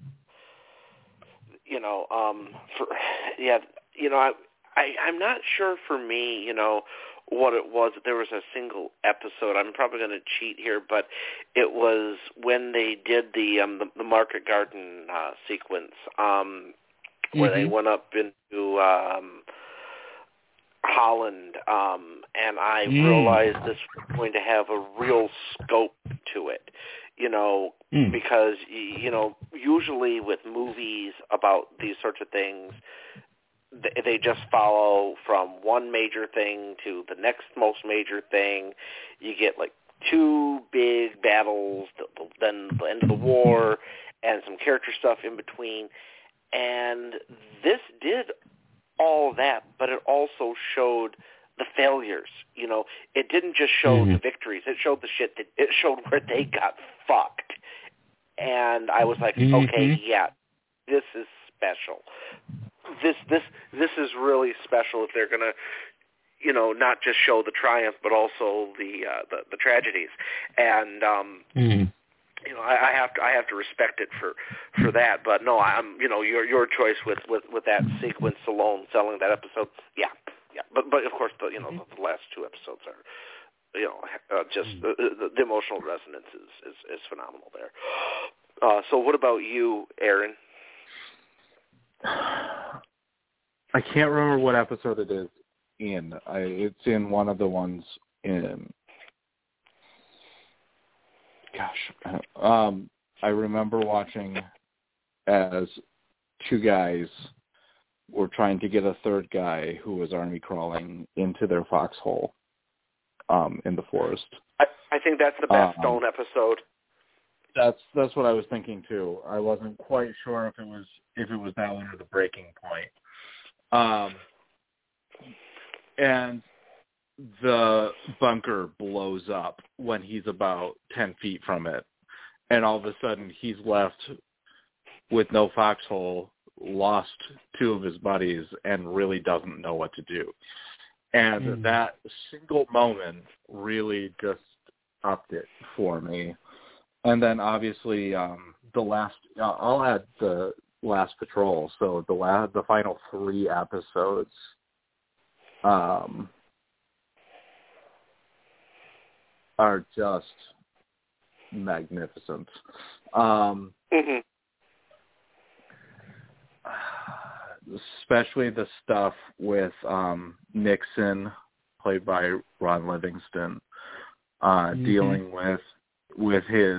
You know, um, for, yeah, you know, I, I, I'm not sure for me, you know, what it was. There was a single episode. I'm probably going to cheat here, but it was when they did the um, the, the Market Garden uh, sequence, um, where mm-hmm. they went up into um, Holland, um, and I mm. realized this was going to have a real scope to it, you know, mm. because, you know, usually with movies about these sorts of things, they just follow from one major thing to the next most major thing. You get like two big battles, then the end of the war, and some character stuff in between. And this did all that, but it also showed the failures. You know, it didn't just show mm-hmm. the victories. It showed the shit that it showed where they got fucked. And I was like, mm-hmm. okay, yeah, this is special. This this this is really special if they're gonna, you know, not just show the triumph but also the uh, the, the tragedies. And um, mm. you know, I, I have to I have to respect it for, for that. But no, I'm you know your your choice with, with, with that sequence alone, selling that episode. Yeah, yeah. But but of course the you know the, the last two episodes are, you know, uh, just mm. the, the, the emotional resonance is, is, is phenomenal there. Uh, so what about you, Aaron? I can't remember what episode it is in. I, it's in one of the ones in. Gosh, um, I remember watching as two guys were trying to get a third guy who was army crawling into their foxhole um, in the forest. I, I think that's the Beth um, Stone episode. That's that's what I was thinking too. I wasn't quite sure if it was if it was that one or the breaking point. Um, and the bunker blows up when he's about ten feet from it, and all of a sudden he's left with no foxhole, lost two of his buddies, and really doesn't know what to do. And mm. that single moment really just upped it for me. And then obviously um, the last, uh, I'll add the last patrol. So the la- the final three episodes, um, are just magnificent. Um, mm-hmm. Especially the stuff with um, Nixon, played by Ron Livingston, uh, mm-hmm. dealing with with his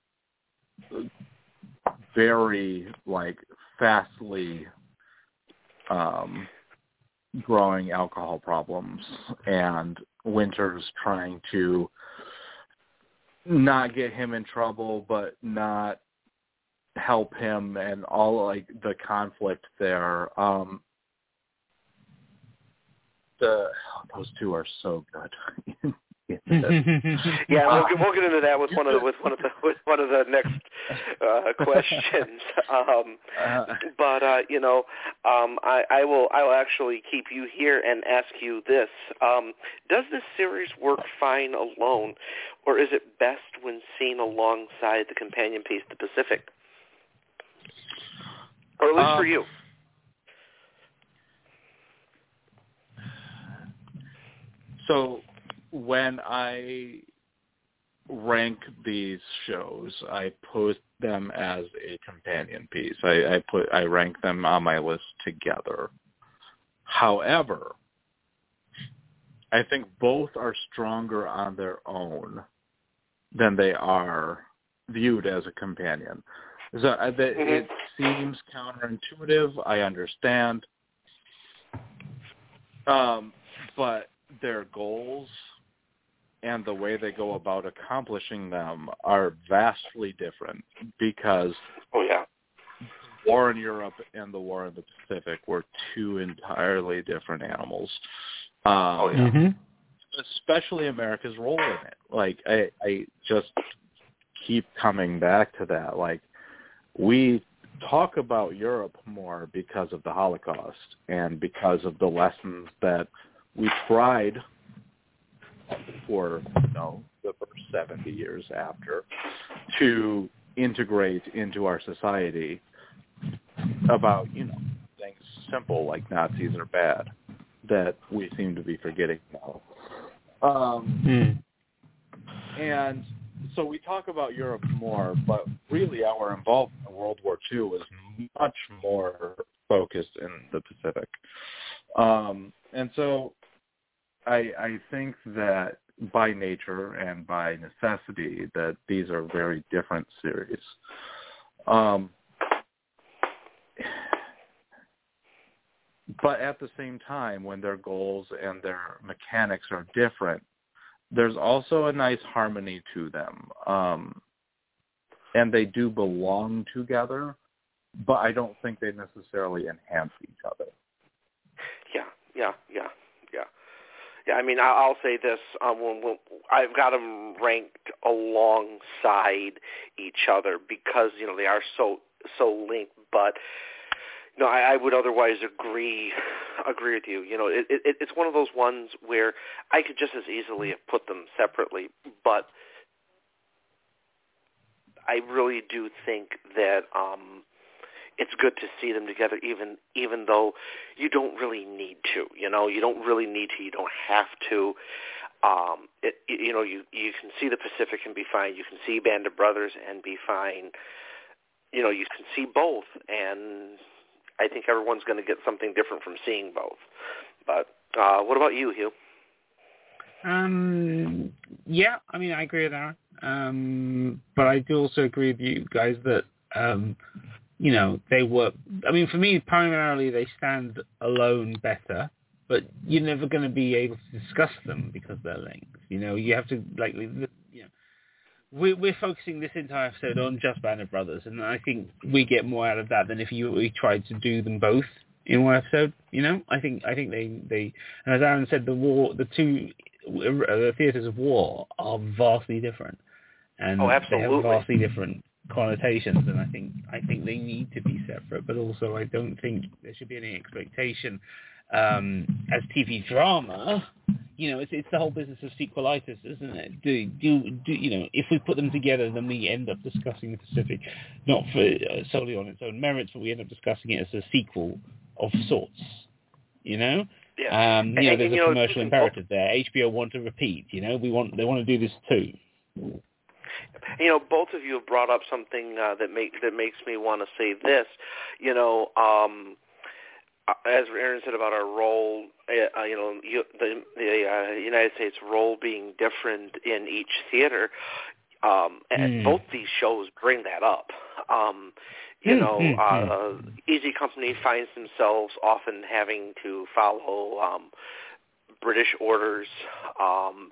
very, like, fastly um, growing alcohol problems, and Winters trying to not get him in trouble, but not help him, and all, like, the conflict there. Um, the those two are so good. yeah, we'll get, we'll get into that with one of the with one of the with one of the next uh, questions. Um, but uh, you know, um, I, I will I will actually keep you here and ask you this: um, does this series work fine alone, or is it best when seen alongside the companion piece, The Pacific, or at least um, for you? So, when I rank these shows, I put them as a companion piece. I, I put I rank them on my list together. However, I think both are stronger on their own than they are viewed as a companion. So uh, the, it seems counterintuitive. I understand. Um, but their goals and the way they go about accomplishing them are vastly different because oh yeah, the war in Europe and the war in the Pacific were two entirely different animals. Um, oh yeah. Mm-hmm. Especially America's role in it. Like, I, I just keep coming back to that. Like, we talk about Europe more because of the Holocaust and because of the lessons that we tried for, you know, the first seventy years after to integrate into our society about, you know, things simple like Nazis are bad that we seem to be forgetting now. Um, Mm. and so we talk about Europe more, but really our involvement in World War Two was much more focused in the Pacific. Um, and so I, I think that by nature and by necessity that these are very different series. Um, But at the same time, when their goals and their mechanics are different, there's also a nice harmony to them. Um, and they do belong together, but I don't think they necessarily enhance each other. Yeah, yeah, yeah, yeah. Yeah, I mean, I- I'll say this. Um, when, when, I've got them ranked alongside each other because, you know, they are so so linked, but no, I, I would otherwise agree agree with you. You know, it, it, it's one of those ones where I could just as easily have put them separately, but I really do think that um, it's good to see them together, even even though you don't really need to. You know, you don't really need to. You don't have to. Um, it, you know, you you can see the Pacific and be fine. You can see Band of Brothers and be fine. You know, you can see both, and I think everyone's going to get something different from seeing both. But uh, what about you, Hugh? Um, yeah, I mean, I agree with that. Um, but I do also agree with you guys that, um, you know, they work. I mean, for me, primarily they stand alone better, but you're never going to be able to discuss them because they're linked. You know, you have to, like, you know, we're, we're focusing this entire episode on just Band of Brothers, and I think we get more out of that than if you we tried to do them both in one episode. You know, I think I think they, they and as Aaron said, the war, the two uh, theaters of war are vastly different, and Oh, they have absolutely. vastly different connotations, and I think I think they need to be separate. But also, I don't think there should be any expectation um, as T V drama. You know, it's it's the whole business of sequelitis, isn't it? Do do do you know? If we put them together, then we end up discussing the Pacific, not for uh, solely on its own merits, but we end up discussing it as a sequel of sorts. You know, Yeah. um, you and, know, and, there's you a know, commercial thinking imperative there. H B O want to repeat. You know, we want they want to do this too. You know, both of you have brought up something uh, that make that makes me want to say this. You know, um, as Aaron said about our role, uh, you know, you, the, the uh, United States role being different in each theater. Um, and Mm. both these shows bring that up. Um, you Mm, know, mm, uh, mm. Easy Company finds themselves often having to follow um, British orders. Um,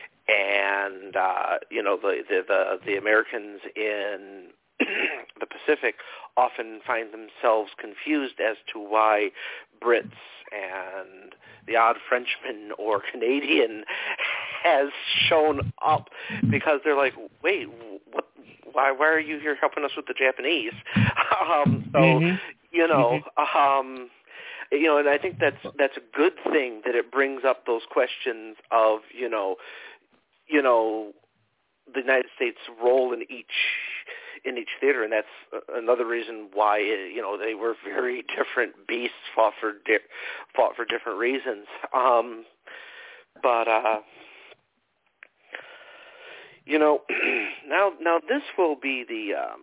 And uh, you know the, the the the Americans in the Pacific often find themselves confused as to why Brits and the odd Frenchman or Canadian has shown up, because they're like, wait, what? Why why are you here helping us with the Japanese? um, so Mm-hmm. you know. Mm-hmm. Um, You know, and I think that's that's a good thing that it brings up those questions of, you know, you know, the United States' role in each in each theater, and that's another reason why, you know, they were very different beasts, fought for di- fought for different reasons. Um, but uh, you know, now now this will be the um,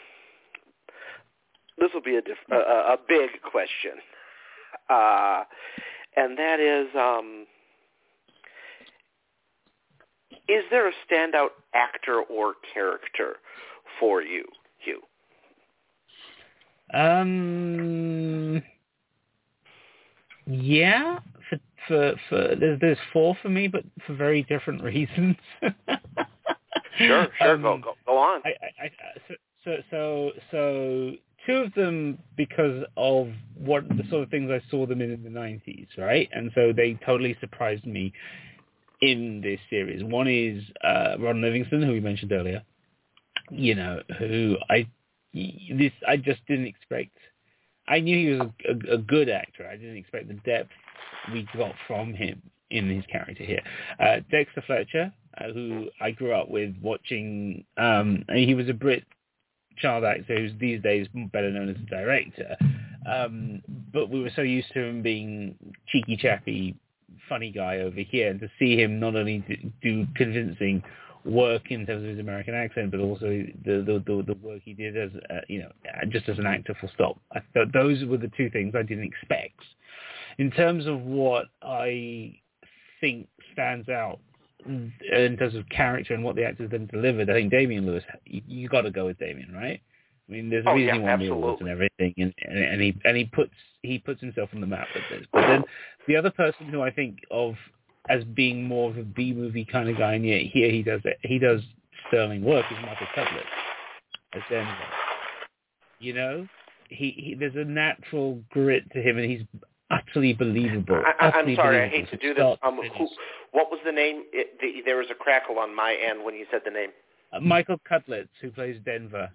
this will be a, diff- a a big question, uh, and that is. Um, Is there a standout actor or character for you, Hugh? Um. Yeah, for for for there's there's four for me, but for very different reasons. Sure, sure. um, go, go go on. I, I, I, so so so so two of them because of what the sort of things I saw them in in the nineties, right? And so they totally surprised me in this series. One is uh, Ron Livingston, who we mentioned earlier. You know, who I this I just didn't expect. I knew he was a, a, a good actor. I didn't expect the depth we got from him in his character here. Uh, Dexter Fletcher, uh, who I grew up with watching. Um, he was a Brit child actor who's these days better known as a director. Um, but we were so used to him being cheeky, chappy, funny guy over here, and to see him not only do convincing work in terms of his American accent, but also the the, the, the work he did as uh, you know just as an actor. Full stop. I thought those were the two things I didn't expect. In terms of what I think stands out in terms of character and what the actors then delivered, I think Damian Lewis, you, you got to go with Damian, right? I mean, there's a oh, reason yeah, he won the awards and everything, and, and, and he and he puts he puts himself on the map with this. But then the other person who I think of as being more of a B movie kind of guy, and yet here he does it, he does sterling work, is Michael Cudlitz as Denver. You know, he, he there's a natural grit to him, and he's utterly believable. I, I, utterly I'm sorry, believable I hate to do this. Um, who, what was the name? It, the, there was a crackle on my end when you said the name. Uh, Michael Cudlitz, who plays Denver.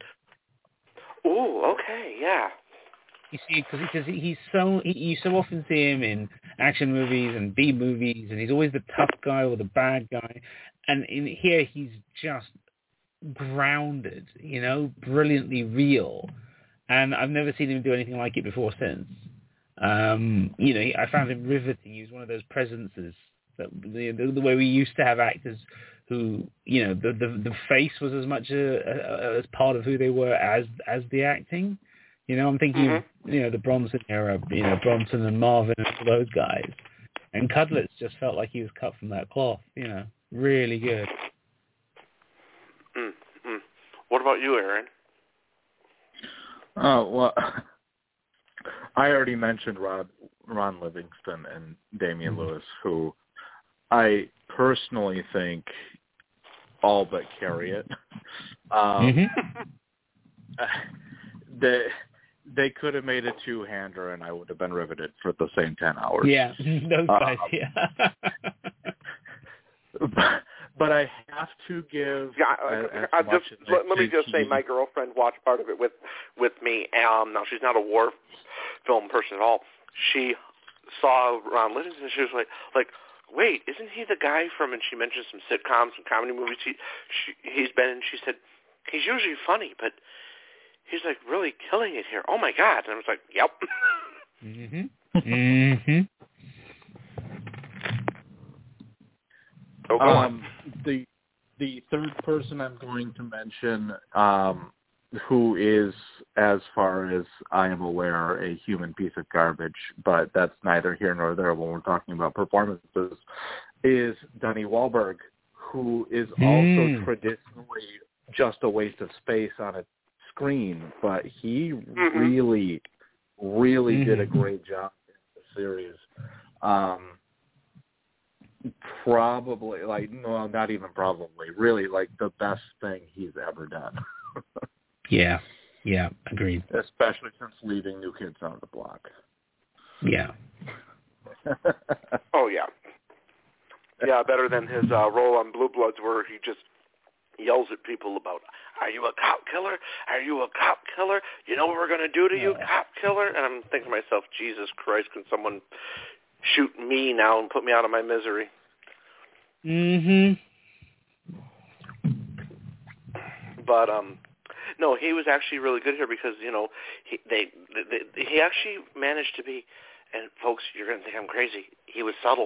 Ooh, okay, yeah. You see, because because he's so he, you so often see him in action movies and B movies, and he's always the tough guy or the bad guy, and in here he's just grounded, you know, brilliantly real, and I've never seen him do anything like it before since. Um, you know, I found him riveting. He was one of those presences that the, the, the way we used to have actors who, you know, the the, the face was as much a, a, as part of who they were as as the acting. You know, I'm thinking mm-hmm. of, you know, the Bronson era, you know, Bronson and Marvin and all those guys. And Cudlitz just felt like he was cut from that cloth, you know, really good. Mm-hmm. What about you, Aaron? Oh, well, I already mentioned Rod, Ron Livingston and Damian mm-hmm. Lewis, who I personally think all but carry it. Um, mm-hmm. they, they could have made a two-hander, and I would have been riveted for the same ten hours. Yeah, those guys, um, yeah. but, but I have to give yeah, as, uh, as uh, much just, as let, let me just say T V. My girlfriend watched part of it with, with me. Um, now, she's not a war film person at all. She saw Ron Livingston, and she was like, like, wait, isn't he the guy from, and she mentioned some sitcoms and comedy movies he, she, he's been in. She said, he's usually funny, but he's like really killing it here. Oh my God. And I was like, yep. Mm-hmm. Mm-hmm. Oh, go um, on. The, the third person I'm going to mention, um, who is, as far as I am aware, a human piece of garbage, but that's neither here nor there when we're talking about performances, is Donnie Wahlberg, who is mm. also traditionally just a waste of space on a screen, but he mm-hmm. really, really mm-hmm. did a great job in the series. Um, probably, like, no, not even probably, really, like, the best thing he's ever done. Yeah, yeah, agreed. Especially since leaving New Kids on the Block. Yeah. Oh, yeah. Yeah, better than his uh, role on Blue Bloods where he just yells at people about, are you a cop killer? Are you a cop killer? You know what we're going to do to you, uh, cop killer? And I'm thinking to myself, Jesus Christ, can someone shoot me now and put me out of my misery? Mm-hmm. But, um, no, he was actually really good here because, you know, he, they, they, he actually managed to be, and folks, you're going to think I'm crazy, he was subtle.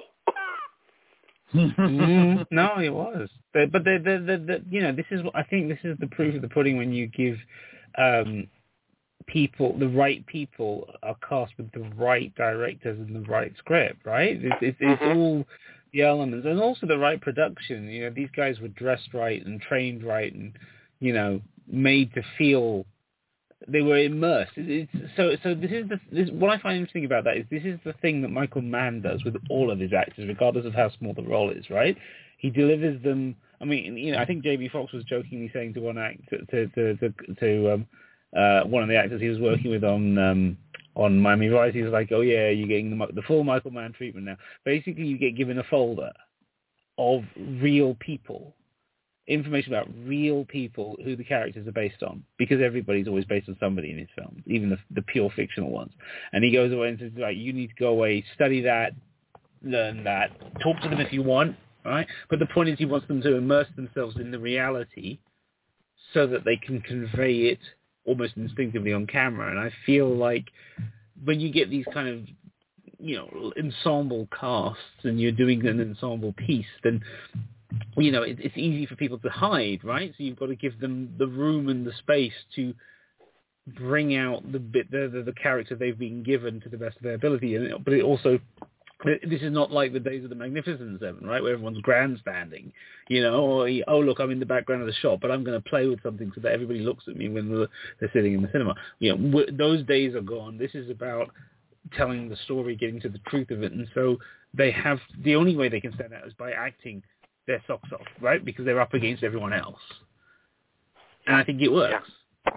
mm-hmm. No, it was. But, but the, the, the, the, you know, this is what I think. This is the proof of the pudding when you give um, people, the right people, are cast with the right directors and the right script. Right? It's, it's, it's mm-hmm. all the elements, and also the right production. You know, these guys were dressed right and trained right, and you know, made to feel they were immersed. It's, so, so this is the this, what I find interesting about that is this is the thing that Michael Mann does with all of his actors, regardless of how small the role is. Right? He delivers them. I mean, you know, I think J B. Fox was jokingly saying to one act to to to, to um, uh, one of the actors he was working with on um, on Miami Vice. He was like, "Oh yeah, you're getting the, the full Michael Mann treatment now." Basically, you get given a folder of real people. Information about real people who the characters are based on, because everybody's always based on somebody in his films, even the, the pure fictional ones. And he goes away and says, like, you need to go away, study that, learn that, talk to them if you want, right? But the point is he wants them to immerse themselves in the reality so that they can convey it almost instinctively on camera. And I feel like when you get these kind of, you know, ensemble casts and you're doing an ensemble piece, then you know, it, it's easy for people to hide, right? So you've got to give them the room and the space to bring out the bit, the, the, the character they've been given to the best of their ability. And it, but it also, this is not like the days of the Magnificent Seven, right, where everyone's grandstanding, you know, or, oh, look, I'm in the background of the shot, but I'm going to play with something so that everybody looks at me when they're, they're sitting in the cinema. You know, w- those days are gone. This is about telling the story, getting to the truth of it. And so they have, the only way they can stand out is by acting their socks off, right? Because they're up against everyone else. And I think it works. Yeah.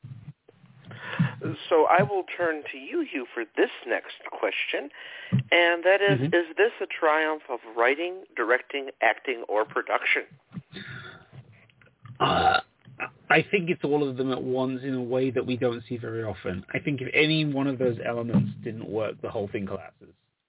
So I will turn to you, Hugh, for this next question. And that is, mm-hmm. is this a triumph of writing, directing, acting, or production? Uh, I think it's all of them at once in a way that we don't see very often. I think if any one of those elements didn't work, the whole thing collapses.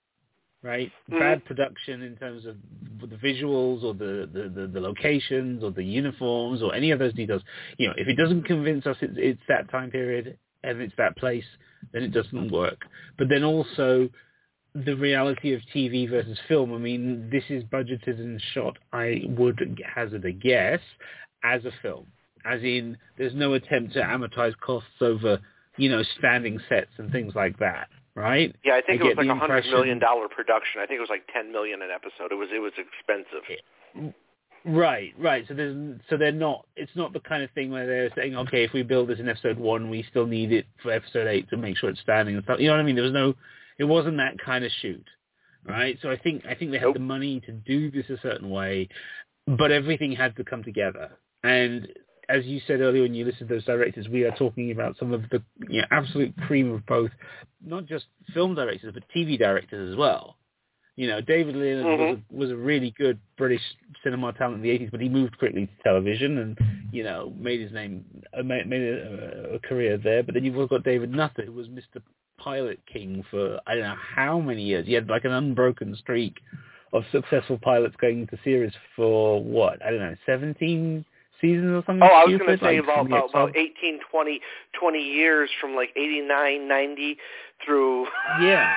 Right? Mm-hmm. Bad production in terms of the visuals or the, the, the, the locations or the uniforms or any of those details. You know, if it doesn't convince us it's, it's that time period and it's that place, then it doesn't work. But then also the reality of T V versus film. I mean, this is budgeted and shot, I would hazard a guess, as a film. As in, there's no attempt to amortize costs over, you know, standing sets and things like that. Right? Yeah, I think I it was like a hundred million dollar production. I think it was like ten million an episode. It was it was expensive. Right, right. So there's so they're not. It's not the kind of thing where they're saying, okay, if we build this in episode one, we still need it for episode eight to make sure it's standing and stuff. You know what I mean? There was no. It wasn't that kind of shoot. Right. So I think I think they had nope. the money to do this a certain way, but everything had to come together. And as you said earlier when you listened to those directors, we are talking about some of the you know, absolute cream of both, not just film directors, but T V directors as well. You know, David Leonard mm-hmm. was, a, was a really good British cinema talent in the eighties, but he moved quickly to television and, you know, made his name, uh, made, made a, a career there. But then you've also got David Nutter, who was Mister Pilot King for, I don't know how many years. He had like an unbroken streak of successful pilots going into series for, what, I don't know, seventeen seasons or something? Oh, I was going to say like about, about, about eighteen, twenty, twenty years from like eighty-nine, ninety through... Yeah.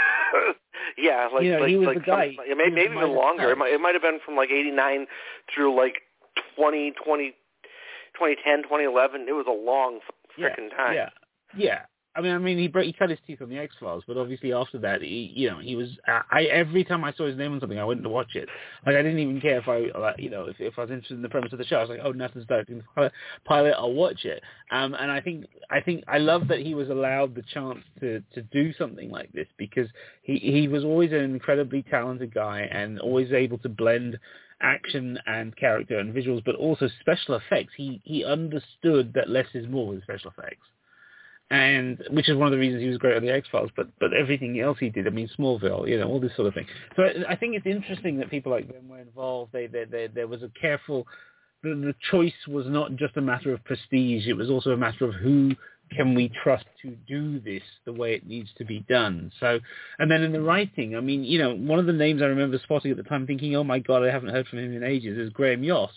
yeah, like... You know, like, he was like the guy. Some, maybe maybe even longer. It might, it might have been from like eighty-nine through like twenty, twenty, twenty ten, twenty eleven. It was a long freaking yeah, time. Yeah, yeah. I mean, I mean, he broke, he cut his teeth on the X-Files, but obviously after that, he, you know, he was. I every time I saw his name on something, I went to watch it. Like I didn't even care if I, like, you know, if, if I was interested in the premise of the show. I was like, oh, Nathan's directing the pilot, I'll watch it. Um, and I think, I think, I love that he was allowed the chance to to do something like this because he he was always an incredibly talented guy and always able to blend action and character and visuals, but also special effects. He he understood that less is more with special effects. And which is one of the reasons he was great on the X-Files, but but everything else he did, I mean, Smallville, you know, all this sort of thing. So I, I think it's interesting that people like them were involved. They, they, they, there was a careful, the, the choice was not just a matter of prestige. It was also a matter of who can we trust to do this the way it needs to be done. So, and then in the writing, I mean, you know, one of the names I remember spotting at the time thinking, oh my God, I haven't heard from him in ages, is Graham Yost.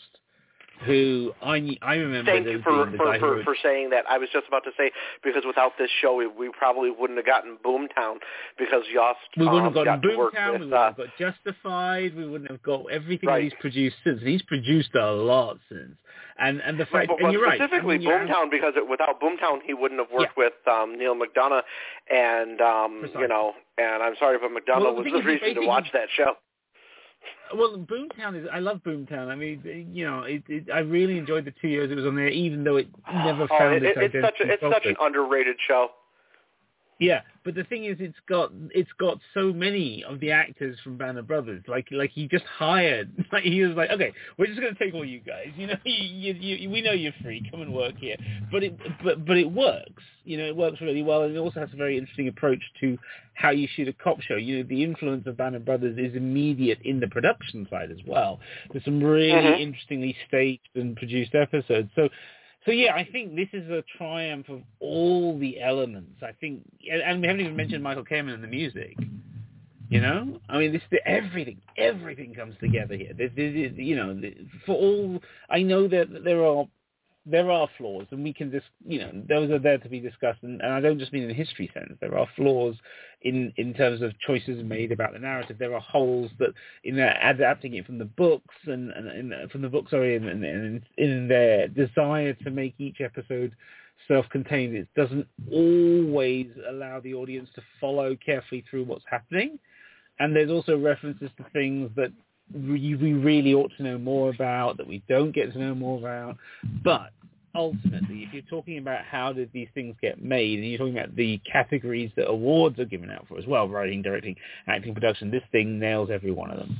Who I I remember. Thank you for for, for, for saying that. I was just about to say because without this show, we, we probably wouldn't have gotten Boomtown because Yost we wouldn't um, have gotten got to work Boomtown. with, We wouldn't uh, have got Justified. We wouldn't have got everything right. that he's produced since. He's produced a lot since. And and the fact, but, but and you're specifically right. I mean, Boomtown because it, without Boomtown, he wouldn't have worked yeah. with um, Neil McDonough, and um, you know, and I'm sorry, but McDonough well, was the reason to watch that show. Well, Boomtown is. I love Boomtown. I mean, you know, it, it, I really enjoyed the two years it was on there, even though it never oh, found it, its it's identity. such a, it's such an underrated show. Yeah, but the thing is, it's got it's got so many of the actors from Band of Brothers. Like like he just hired. Like he was like, okay, we're just going to take all you guys. You know, you, you, you, we know you're free. Come and work here. But it but but it works. You know, it works really well, and it also has a very interesting approach to how you shoot a cop show. You know, the influence of Band of Brothers is immediate in the production side as well. There's some really mm-hmm. interestingly staged and produced episodes. So. So yeah, I think this is a triumph of all the elements. I think, and we haven't even mentioned Michael Kamen and the music. You know, I mean, this everything, everything comes together here. This, this, this, you know, for all I know that there are there are flaws, and we can just, you know, those are there to be discussed. And, and I don't just mean in a history sense. There are flaws in, in terms of choices made about the narrative. There are holes that in their adapting it from the books and, and, and from the books, sorry, and, and, and in their desire to make each episode self-contained. It doesn't always allow the audience to follow carefully through what's happening. And there's also references to things that we, we really ought to know more about, that we don't get to know more about. But ultimately, if you're talking about how did these things get made, and you're talking about the categories that awards are given out for as well, writing, directing, acting, production, this thing nails every one of them.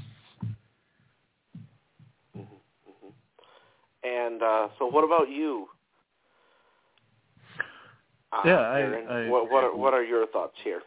Mm-hmm, mm-hmm. And uh, so what about you? Uh, yeah, I, I what, what, are, what are your thoughts here?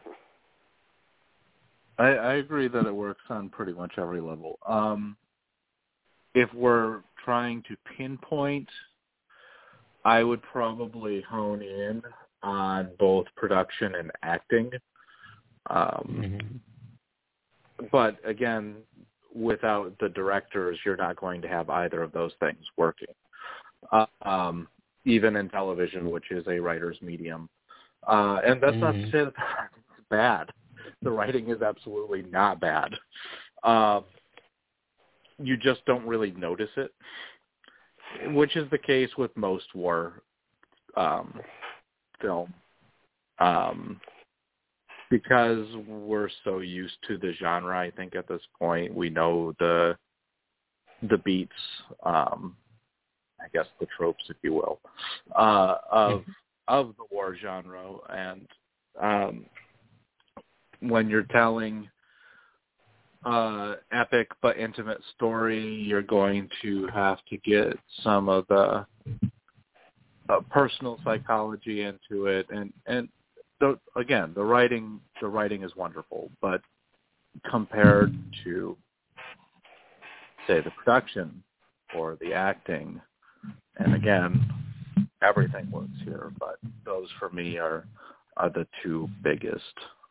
I, I agree that it works on pretty much every level. Um, if we're trying to pinpoint, I would probably hone in on both production and acting. Um, mm-hmm. But again, without the directors, you're not going to have either of those things working. Uh, um, even in television, which is a writer's medium. Uh, and that's mm-hmm. not to say that it's bad. The writing is absolutely not bad. Uh, you just don't really notice it, which is the case with most war um, film. Um, because we're so used to the genre, I think at this point, we know the the beats, um, I guess the tropes, if you will, uh, of mm-hmm. of the war genre. And um, when you're telling uh, epic but intimate story, you're going to have to get some of the uh, personal psychology into it, and and the, again, the writing the writing is wonderful, but compared to, say, the production or the acting, and again, everything works here, but those for me are are the two biggest.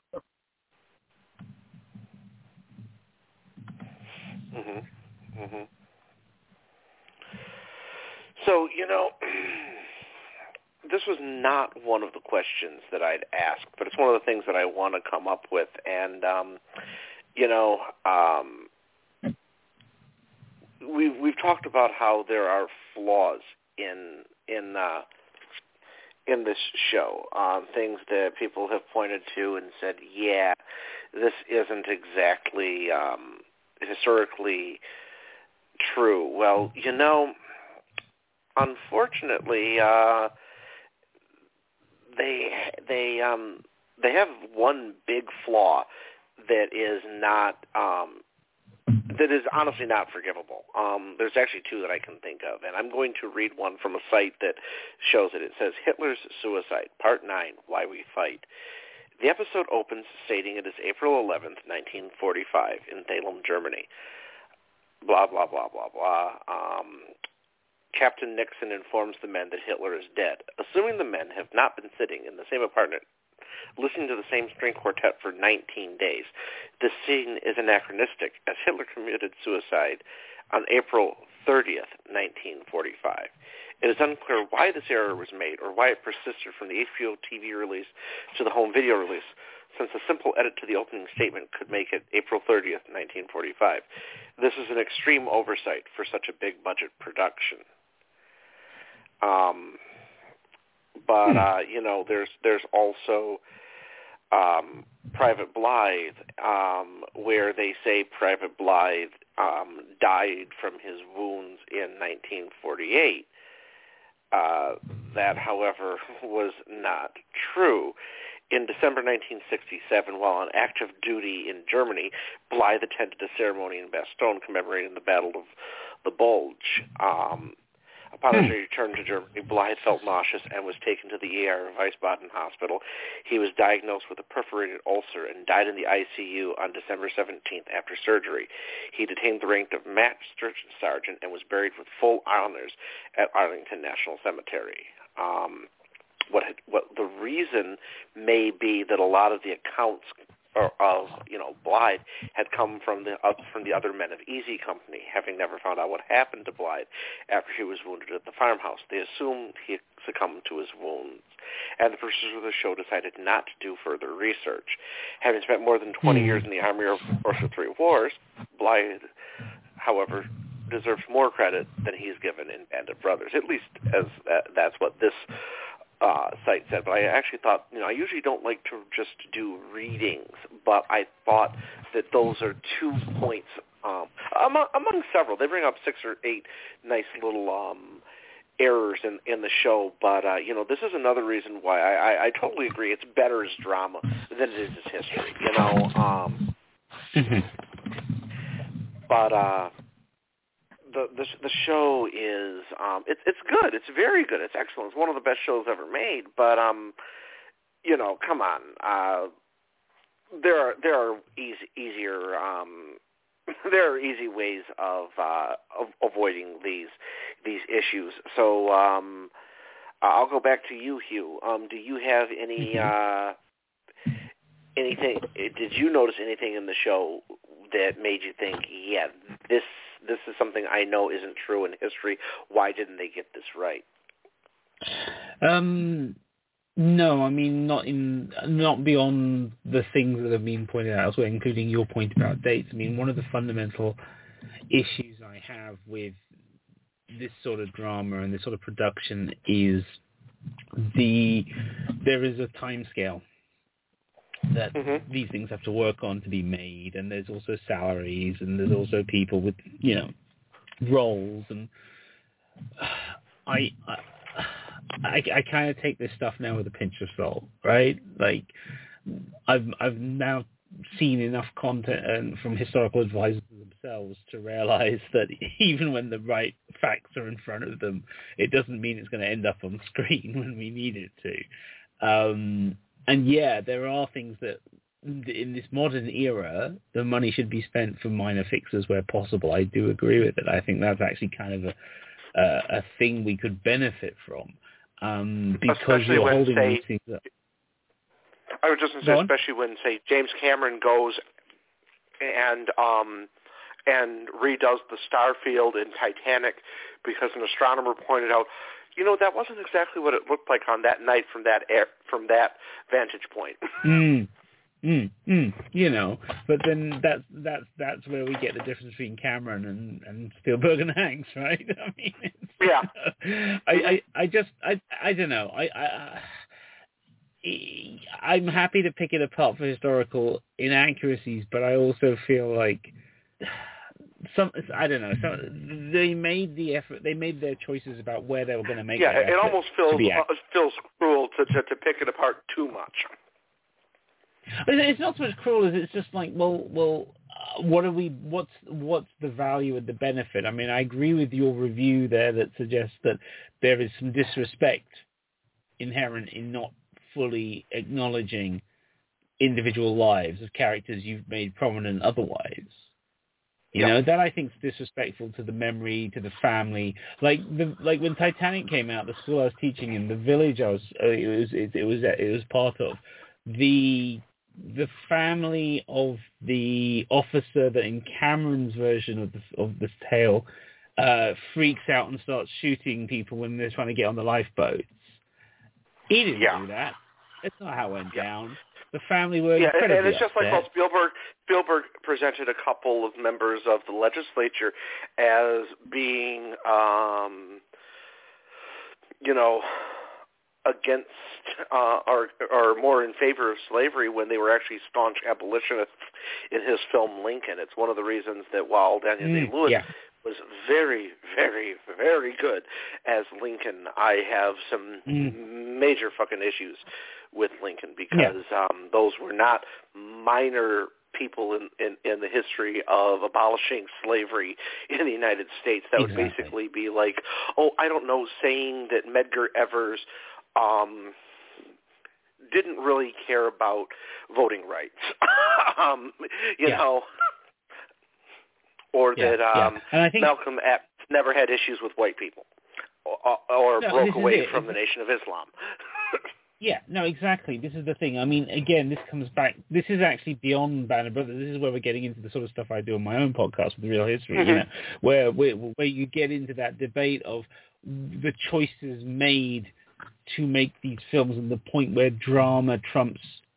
Mhm. Mhm. So, you know, this was not one of the questions that I'd ask, but it's one of the things that I want to come up with. And, um, you know, um, we've we've talked about how there are flaws in in uh, in this show, um, things that people have pointed to and said, yeah, this isn't exactly um, historically true. Well, you know, unfortunately, uh, they they um, they have one big flaw that is not um, that is honestly not forgivable. Um, there's actually two that I can think of, and I'm going to read one from a site that shows it. It says, Hitler's Suicide, Part nine, Why We Fight. The episode opens stating it is April eleventh, nineteen forty-five, in Dahlem, Germany. Blah, blah, blah, blah, blah. Um, Captain Nixon informs the men that Hitler is dead. Assuming the men have not been sitting in the same apartment listening to the same string quartet for nineteen days, this scene is anachronistic, as Hitler committed suicide on April thirtieth, nineteen forty-five. It is unclear why this error was made or why it persisted from the H B O T V release to the home video release, since a simple edit to the opening statement could make it April thirtieth, nineteen forty-five. This is an extreme oversight for such a big-budget production. Um, but, uh, you know, there's there's also um, Private Blythe, um, where they say Private Blythe um, died from his wounds in nineteen forty-eight. Uh, that, however, was not true. In December nineteen sixty-seven, while on active duty in Germany, Blythe attended a ceremony in Bastogne commemorating the Battle of the Bulge. Um, upon his return to Germany, Blythe felt nauseous and was taken to the E R of Wiesbaden Hospital. He was diagnosed with a perforated ulcer and died in the I C U on December seventeenth after surgery. He attained the rank of Master Sergeant and was buried with full honors at Arlington National Cemetery. Um, what had, what the reason may be that a lot of the accounts of, you know, Blythe had come from the uh, from the other men of Easy Company, having never found out what happened to Blythe after he was wounded at the farmhouse. They assumed he succumbed to his wounds, and the producers of the show decided not to do further research. Having spent more than twenty mm. years in the Army Air Force for three wars, Blythe, however, deserves more credit than he's given in Band of Brothers. At least as uh, that's what this Uh, site said, but I actually thought, you know, I usually don't like to just do readings, but I thought that those are two points um, among, among several. They bring up six or eight nice little um, errors in, in the show, but, uh, you know, this is another reason why I, I, I totally agree. It's better as drama than it is as history, you know. Um, but, uh, The, the the show is um it's it's good. It's very good. It's excellent. It's one of the best shows ever made. But um, you know, come on. Uh, there are there are easy easier um there are easy ways of uh of avoiding these these issues. So um, I'll go back to you, Hugh. Um, do you have any uh anything? Did you notice anything in the show that made you think, yeah, this this is something I know isn't true in history? Why didn't they get this right? Um, no, I mean, not in not beyond the things that have been pointed out elsewhere, including your point about dates. I mean, one of the fundamental issues I have with this sort of drama and this sort of production is the there is a time scale that mm-hmm. these things have to work on to be made, and there's also salaries, and there's also people with, you know, roles, and I I, I, I kind of take this stuff now with a pinch of salt, right? Like, I've I've now seen enough content from historical advisors themselves to realize that even when the right facts are in front of them, it doesn't mean it's going to end up on screen when we need it to. Um, And yeah, there are things that in this modern era, the money should be spent for minor fixes where possible. I do agree with it. I think that's actually kind of a a, a thing we could benefit from, um, because especially you're when, holding say, these things up. I was just going to say, especially when, say, James Cameron goes and um, and redoes the Starfield in Titanic because an astronomer pointed out, you know, that wasn't exactly what it looked like on that night from that air, from that vantage point. mm, mm, mm, you know, but then that's that's that's where we get the difference between Cameron and, and Spielberg and Hanks, right? I mean, it's, yeah. I, I I just I I don't know. I I I'm happy to pick it apart for historical inaccuracies, but I also feel like. Some I don't know. So they made the effort. They made their choices about where they were going to make. Yeah, it almost feels uh, feels cruel to, to to pick it apart too much. It's not so much cruel as it's just like, well, well, uh, what are we? What's what's the value and the benefit? I mean, I agree with your review there that suggests that there is some disrespect inherent in not fully acknowledging individual lives of characters you've made prominent otherwise. You yeah. know, that I think is disrespectful to the memory, to the family. Like the like when Titanic came out, the school I was teaching in, the village I was uh, it was it, it was it was part of, the the family of the officer that in Cameron's version of the of this tale uh, freaks out and starts shooting people when they're trying to get on the lifeboats. He didn't yeah. do that. That's not how it went yeah. down. The family were yeah, incredibly and it's just upset. like, well, Spielberg Spielberg presented a couple of members of the legislature as being, um, you know, against uh, or or more in favor of slavery when they were actually staunch abolitionists in his film Lincoln. It's one of the reasons that while Daniel Mm, Day-Lewis yeah. was very, very, very good as Lincoln, I have some Mm. major fucking issues with Lincoln because Yeah. um, those were not minor people in, in, in the history of abolishing slavery in the United States. That Exactly. would basically be like, oh, I don't know, saying that Medgar Evers um, didn't really care about voting rights, um, you Yeah. know, or Yeah, that yeah. um, And I think Malcolm X never had issues with white people or, or No, broke this is away it. from This the is- Nation of Islam. Yeah, no, exactly. This is the thing. I mean, again, this comes back. This is actually beyond Band of Brothers. This is where we're getting into the sort of stuff I do on my own podcast with Real History. Mhm. You know, where, where where you get into that debate of the choices made to make these films and the point where drama trumps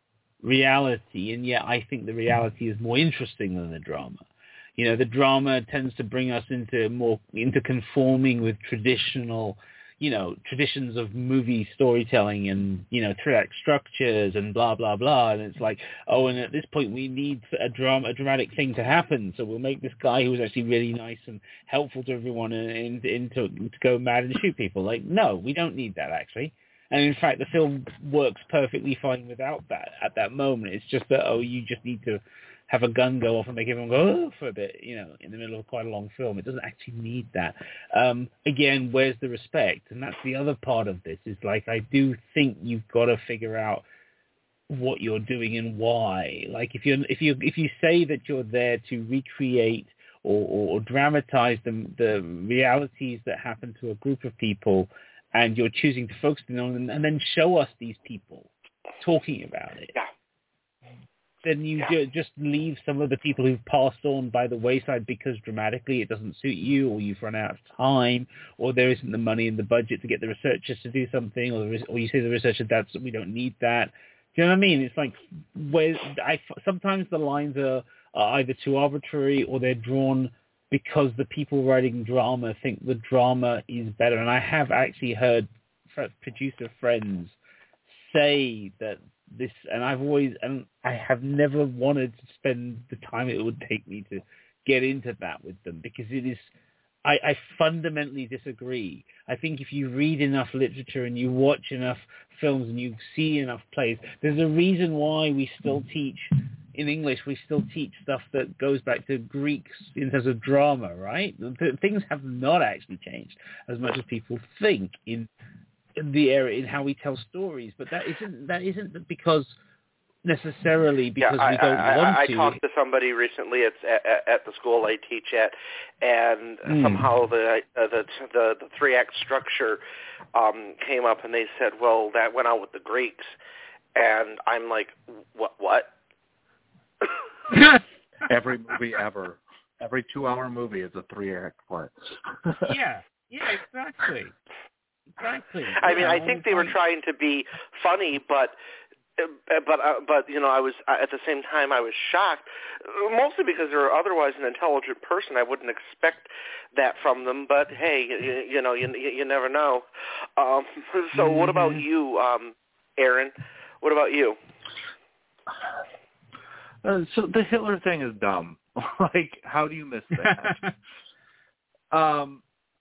reality, and yet I think the reality is more interesting than the drama. You know, the drama tends to bring us into more into conforming with traditional, you know, traditions of movie storytelling and, you know, three-act structures and blah, blah, blah. And it's like, oh, and at this point we need a drama, a dramatic thing to happen. So we'll make this guy who was actually really nice and helpful to everyone into, into to go mad and shoot people. Like, no, we don't need that, actually. And in fact, the film works perfectly fine without that at that moment. It's just that, oh, you just need to have a gun go off and make everyone go, oh, for a bit, you know, in the middle of quite a long film. It doesn't actually need that. Um, again, where's the respect? And that's the other part of this, is like, I do think you've got to figure out what you're doing and why. Like, if you if you if you say that you're there to recreate or, or, or dramatize the, the realities that happen to a group of people, and you're choosing to focus on them, and then show us these people talking about it, Yeah. then you Yeah. ju- just leave some of the people who've passed on by the wayside because dramatically it doesn't suit you, or you've run out of time, or there isn't the money in the budget to get the researchers to do something, or, the res- or you say to the researcher, that's, we don't need that. Do you know what I mean? It's like, where I, sometimes the lines are, are either too arbitrary or they're drawn because the people writing drama think the drama is better. And I have actually heard fr- producer friends say that this, and I've always, and I have never wanted to spend the time it would take me to get into that with them, because it is, I, I fundamentally disagree. I think if you read enough literature and you watch enough films and you see enough plays, there's a reason why we still teach, in English, we still teach stuff that goes back to Greeks in terms of drama, right? Th- Things have not actually changed as much as people think in in the area, in how we tell stories, but that isn't that isn't because necessarily because yeah, I, we don't I, want I, I to. talked to somebody recently at, at, at the school I teach at, and Mm. somehow the, uh, the the the three act structure um, came up, and they said, "Well, that went out with the Greeks," and I'm like, "What? What?" Every movie ever, every two-hour movie is a three-act play. yeah, yeah, exactly. Exactly. I Yeah, mean, I all think the they were time. trying to be funny, but uh, but uh, but you know, I was uh, at the same time I was shocked, uh, mostly because they're otherwise an intelligent person. I wouldn't expect that from them, but hey, you, you know, you you never know. Um, so, what about Mhm. you, um, Aaron? What about you? Uh, so the Hitler thing is dumb. Like, how do you miss that? um,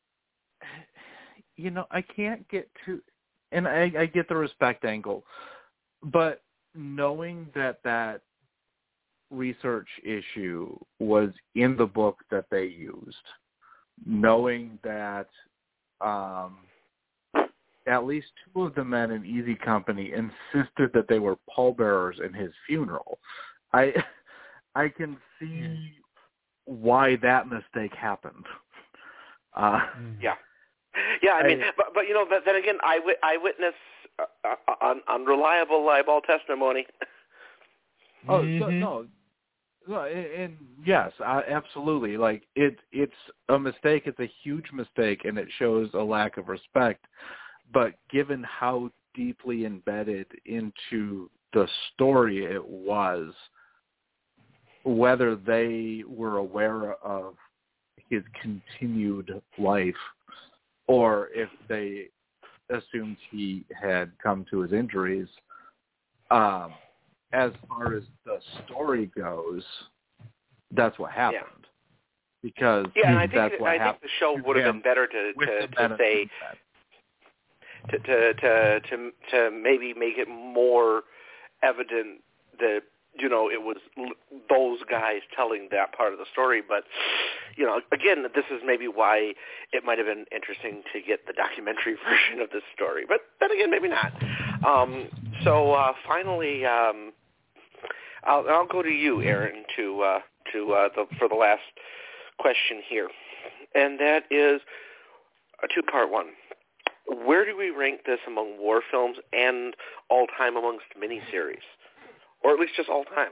you know, I can't get to, and I, I get the respect angle, but knowing that that research issue was in the book that they used, knowing that um, at least two of the men in Easy Company insisted that they were pallbearers in his funeral, I I can see why that mistake happened. Uh, Yeah. Yeah, I mean, I- but, but you know, but then again, eyewit- eyewitness, uh, uh, un- unreliable eyeball testimony. Oh so, Mhm. no, no, and, and yes, I, absolutely. Like it, it's a mistake. It's a huge mistake, and it shows a lack of respect. But given how deeply embedded into the story it was, whether they were aware of his continued life, or if they assumed he had come to his injuries. Um, as far as the story goes, that's what happened. Yeah. Because yeah, and I think that's what I happened. think the show would have been better to to, to say to, to to to to maybe make it more evident that, you know, it was those guys telling that part of the story. But, you know, again, this is maybe why it might have been interesting to get the documentary version of this story. But then again, maybe not. Um, so uh, finally, um, I'll, I'll go to you, Aaron, to uh, to uh, the, for the last question here, and that is a two-part one. Where do we rank this among war films and all-time amongst miniseries? Or at least just all-time?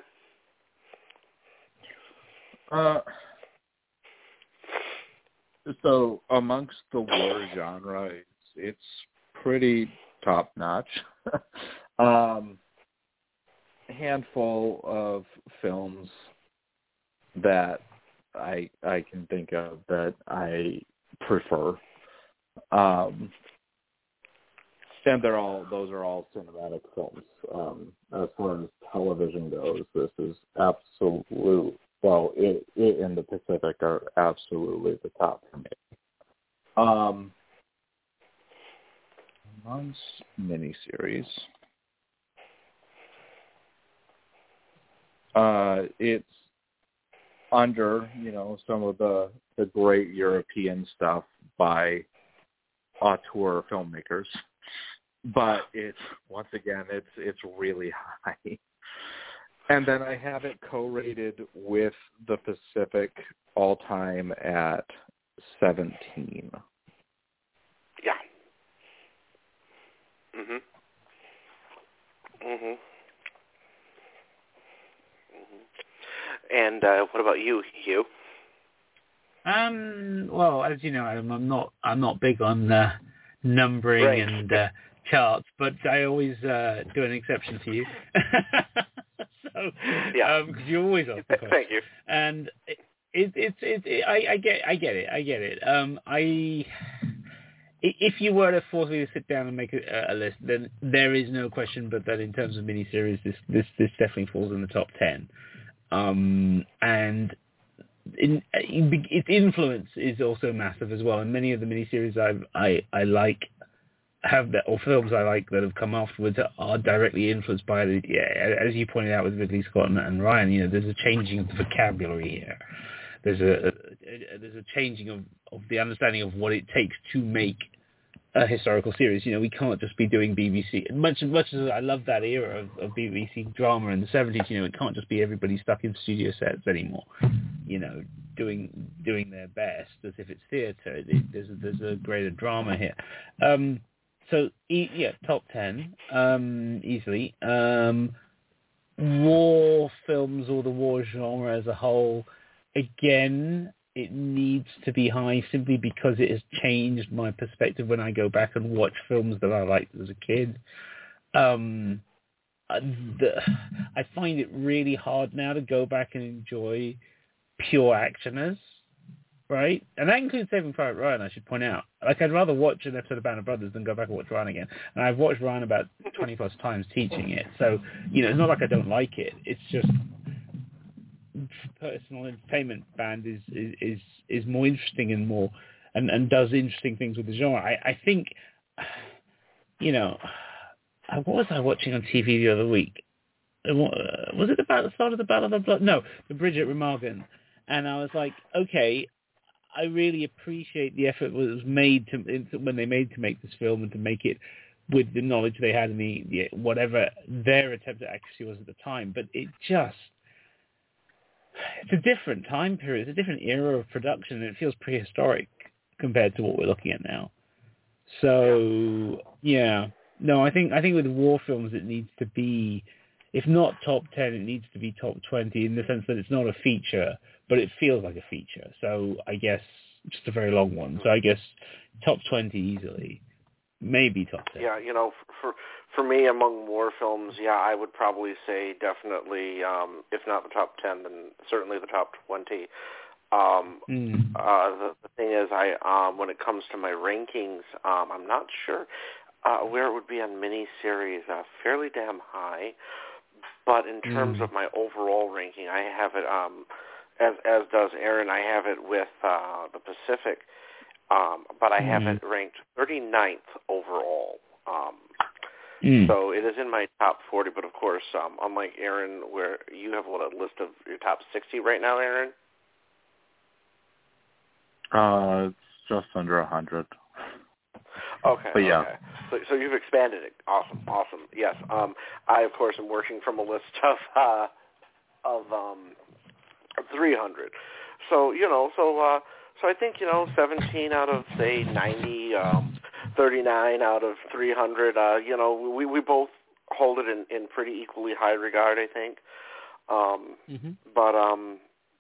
Uh, so amongst the war genre, it's, it's pretty top-notch. um, a handful of films that I I can think of that I prefer. Um, and they're all those are all cinematic films. Um, as far as television goes, this is absolute. Well, it, it and the Pacific are absolutely the top for me. Um, amongst miniseries, uh, it's under, you know, some of the, the great European stuff by auteur filmmakers. But it's, once again, it's it's really high. And then I have it co-rated with the Pacific all-time at seventeen. Yeah. Mhm. Mhm. And uh, what about you, Hugh? Um. Well, as you know, I'm, I'm not. I'm not big on uh, numbering right. and uh, charts, but I always uh, do an exception to you. so, yeah. because um, you always ask the question. Thank you. And it, it, it's it, it. I, I get. I get it. I get it. Um. I. If you were to force me to sit down and make a, a list, then there is no question but that in terms of miniseries, this this this definitely falls in the top ten. Um, and in, in, its influence is also massive as well. And many of the miniseries I've, I I like have that, or films I like that have come afterwards are directly influenced by the. Yeah, as you pointed out with Ridley Scott and, and Ryan, you know, there's a changing of the vocabulary here. There's a, a, a there's a changing of, of the understanding of what it takes to make a historical series. You know, we can't just be doing B B C. Much much as I love that era of, of B B C drama in the seventies, you know, it can't just be everybody stuck in studio sets anymore. You know, doing doing their best as if it's theatre. It, there's a, there's a greater drama here. Um, so e- yeah, top ten um, easily. Um, war films or the war genre as a whole, again, it needs to be high simply because it has changed my perspective when I go back and watch films that I liked as a kid. Um, the, I find it really hard now to go back and enjoy pure actioners, right? And that includes Saving Private Ryan, I should point out. Like, I'd rather watch an episode of Band of Brothers than go back and watch Ryan again. And I've watched Ryan about twenty plus times teaching it. So, you know, it's not like I don't like it. It's just personal entertainment band is, is, is, is more interesting and more, and, and does interesting things with the genre. I, I think, you know, what was I watching on T V the other week? Was it about the start of the Battle of the Blood? No, the Bridget Remagen. And I was like, okay, I really appreciate the effort that was made to when they made to make this film and to make it with the knowledge they had and the, the whatever their attempt at accuracy was at the time. But it just, it's a different time period. It's a different era of production, and it feels prehistoric compared to what we're looking at now. So, yeah. No, I think I think with war films it needs to be, if not top ten, it needs to be top twenty in the sense that it's not a feature, but it feels like a feature. So I guess just a very long one. So I guess top twenty easily, maybe top ten. Yeah, you know, for for me among war films, yeah, I would probably say definitely, um, if not the top ten, then certainly the top twenty. Um, mm. uh, the, the thing is, I um, when it comes to my rankings, um, I'm not sure. uh, where it would be on miniseries, uh, fairly damn high. But in terms mm. of my overall ranking, I have it, um, as as does Aaron, I have it with uh, the Pacific, um, but I mm. have it ranked thirty-ninth overall. Um, mm. So it is in my top forty, but of course, um, unlike Aaron, where you have what, a list of your top sixty right now, Aaron? Uh, it's just under a hundred. Okay. But yeah. Okay. So, so you've expanded it. Awesome. Awesome. Yes. Um, I of course am working from a list of uh, of um, three hundred. So you know, so uh, so I think you know, seventeen out of say ninety, um, thirty-nine out of three hundred. Uh, you know, we we both hold it in, in pretty equally high regard, I think. Um, mm-hmm. But um.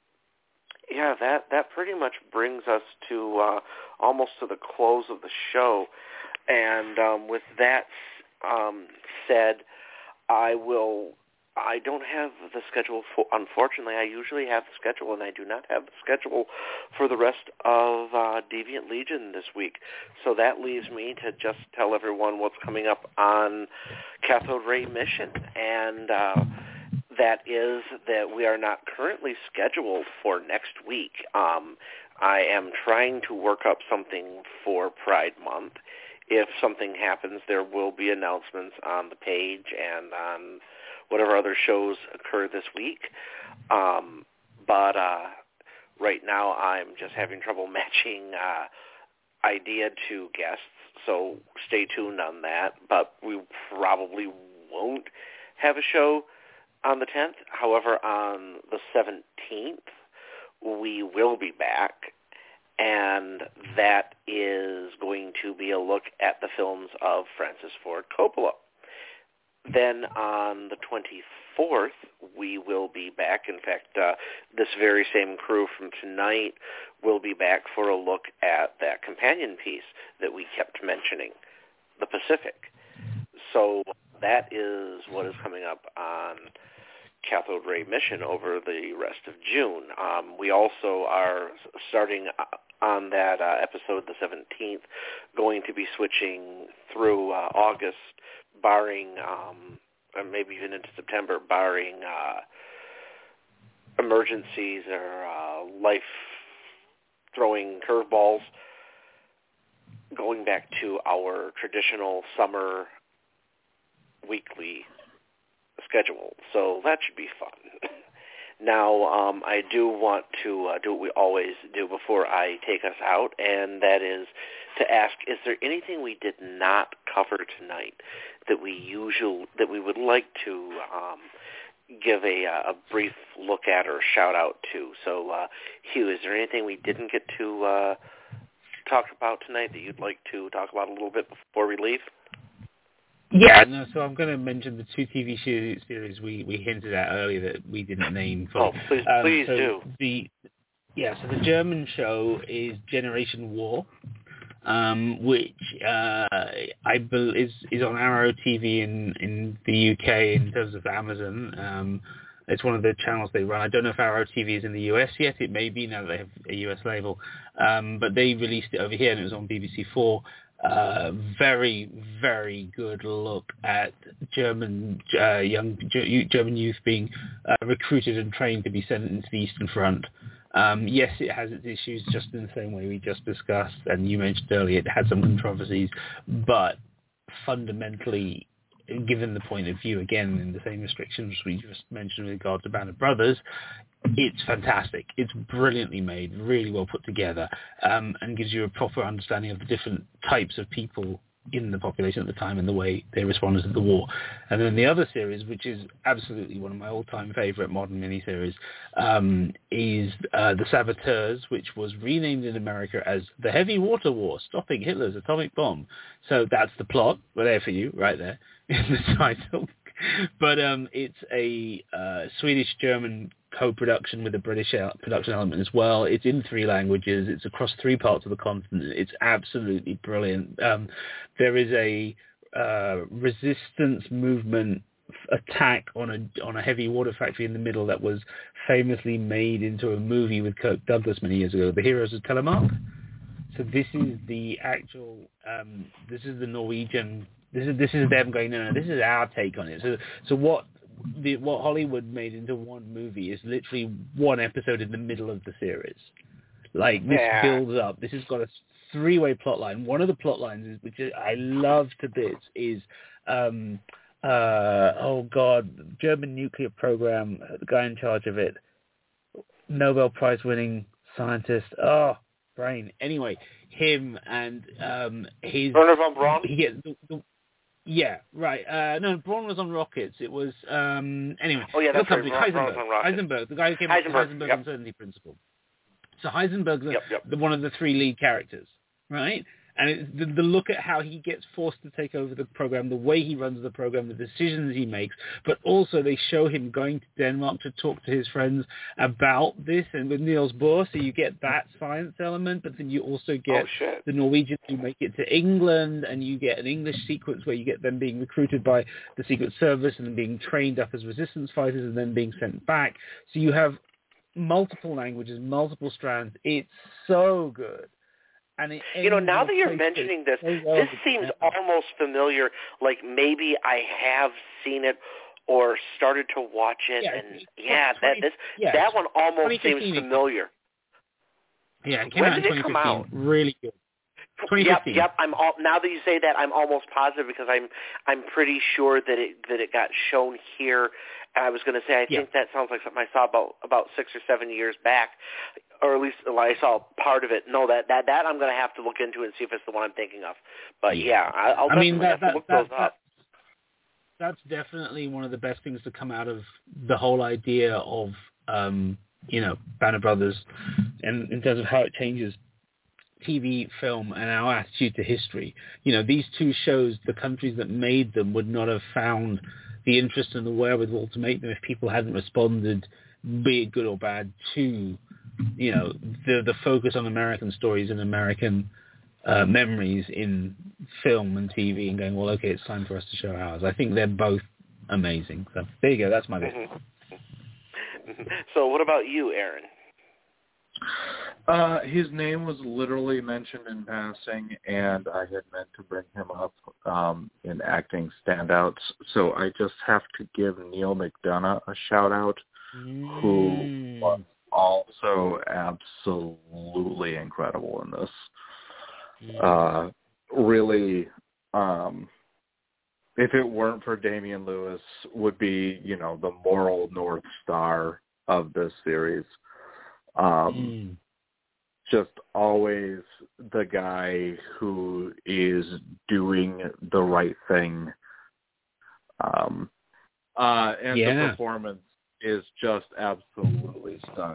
Yeah, that, that pretty much brings us to uh, almost to the close of the show. And um, with that um, said, I will. I don't have the schedule. For, unfortunately, I usually have the schedule, and I do not have the schedule for the rest of uh, Deviant Legion this week. So that leaves me to just tell everyone what's coming up on Cathode Ray Mission, and uh, that is that we are not currently scheduled for next week. Um, I am trying to work up something for Pride Month. If something happens, there will be announcements on the page and on whatever other shows occur this week. Um, but uh, right now I'm just having trouble matching uh, idea to guests, so stay tuned on that. But we probably won't have a show on the tenth. However, on the seventeenth, we will be back, and that is going to be a look at the films of Francis Ford Coppola. Then on the twenty-fourth, we will be back. In fact, uh, this very same crew from tonight will be back for a look at that companion piece that we kept mentioning, The Pacific. So that is what is coming up on Cathode Ray Mission over the rest of June. Um, we also are starting on that uh, episode, the seventeenth, going to be switching through uh, August, barring, um, or maybe even into September, barring uh, emergencies or uh, life-throwing curveballs, going back to our traditional summer weekly schedule. So that should be fun. Now, um, I do want to uh, do what we always do before I take us out, and that is to ask, is there anything we did not cover tonight that we usual that we would like to um, give a, a brief look at or shout out to? So, uh, Hugh, is there anything we didn't get to uh, talk about tonight that you'd like to talk about a little bit before we leave? Yeah, no, so I'm going to mention the two T V series we, we hinted at earlier that we didn't name. For, oh, please, um, please so do. The, yeah, so the German show is Generation War, um, which uh, I believe is, is on Arrow T V in, in the U K in terms of Amazon. Um, it's one of the channels they run. I don't know if Arrow T V is in the U S yet. It may be now that they have a U S label. Um, but they released it over here, and it was on B B C four. Uh, very, very good look at German uh, young German youth being uh, recruited and trained to be sent into the Eastern Front. Um, yes, it has its issues, just in the same way we just discussed, and you mentioned earlier it had some controversies, but fundamentally, given the point of view, again, in the same restrictions we just mentioned with regard to Band of Brothers, it's fantastic. It's brilliantly made, really well put together, um, and gives you a proper understanding of the different types of people in the population at the time and the way they responded to the war. And then the other series, which is absolutely one of my all-time favorite modern miniseries, um, is uh, The Saboteurs, which was renamed in America as The Heavy Water War, Stopping Hitler's Atomic Bomb. So that's the plot. We're there for you, right there in the title. But um, it's a uh, Swedish-German co-production with a British production element as well. It's in three languages. It's across three parts of the continent. It's absolutely brilliant. Um, there is a uh, resistance movement attack on a on a heavy water factory in the middle that was famously made into a movie with Kirk Douglas many years ago, The Heroes of Telemark. So this is the actual. Um, this is the Norwegian. This is this is them going. No, no. This is our take on it. So so what the what Hollywood made into one movie is literally one episode in the middle of the series. Like this yeah. builds up. This has got a three-way plot line. One of the plot lines is, which I love to bits, is um, uh, oh god, German nuclear program. The guy in charge of it, Nobel Prize winning scientist. Oh. Brain. Anyway, him and um, his. Wernher von Braun? He gets the, the, yeah, right. Uh, no, Braun was on rockets. It was um, anyway. Oh yeah, that's right. Heisenberg. Heisenberg, the guy who came up with the Heisenberg yep. uncertainty principle. So Heisenberg's yep, yep. the, one of the three lead characters, right? And it's the, the look at how he gets forced to take over the program, the way he runs the program, the decisions he makes, but also they show him going to Denmark to talk to his friends about this, and with Niels Bohr, so you get that science element, but then you also get oh, the Norwegians who make it to England, and you get an English sequence where you get them being recruited by the Secret Service and then being trained up as resistance fighters and then being sent back. So you have multiple languages, multiple strands. It's so good. And it you know, now that you're mentioning this, this seems almost familiar, like maybe I have seen it or started to watch it, yeah, and yeah, twenty, that this yeah, that one almost seems familiar. Yeah, it came when out in did it come out? Really good. Yep, yep. I'm all, now that you say that, I'm almost positive because I'm I'm pretty sure that it that it got shown here. I was going to say I yeah. think that sounds like something I saw about about six or seven years back, or at least I saw part of it. No, that that that I'm going to have to look into and see if it's the one I'm thinking of. But yeah, yeah I'll I definitely mean, that, have to that, look that, those that, up. That's definitely one of the best things to come out of the whole idea of um, you know Banner Brothers, and in terms of how it changes T V, film, and our attitude to history. You know, these two shows, the countries that made them would not have found the interest and the wherewithal to make them if people hadn't responded, be it good or bad, to, you know, the the focus on American stories and American uh, memories in film and T V, and going, well, okay, it's time for us to show ours. I think they're both amazing. So there you go. That's my bit. Mm-hmm. So what about you, Aaron? Uh, his name was literally mentioned in passing, and I had meant to bring him up um, in acting standouts. So I just have to give Neal McDonough a shout-out, mm. who was also absolutely incredible in this. Mm. Uh, really, um, if it weren't for Damian Lewis, would be, you know, the moral North Star of this series. Um, mm. Just always the guy who is doing the right thing. Um, uh, and yeah. the performance is just absolutely stunning.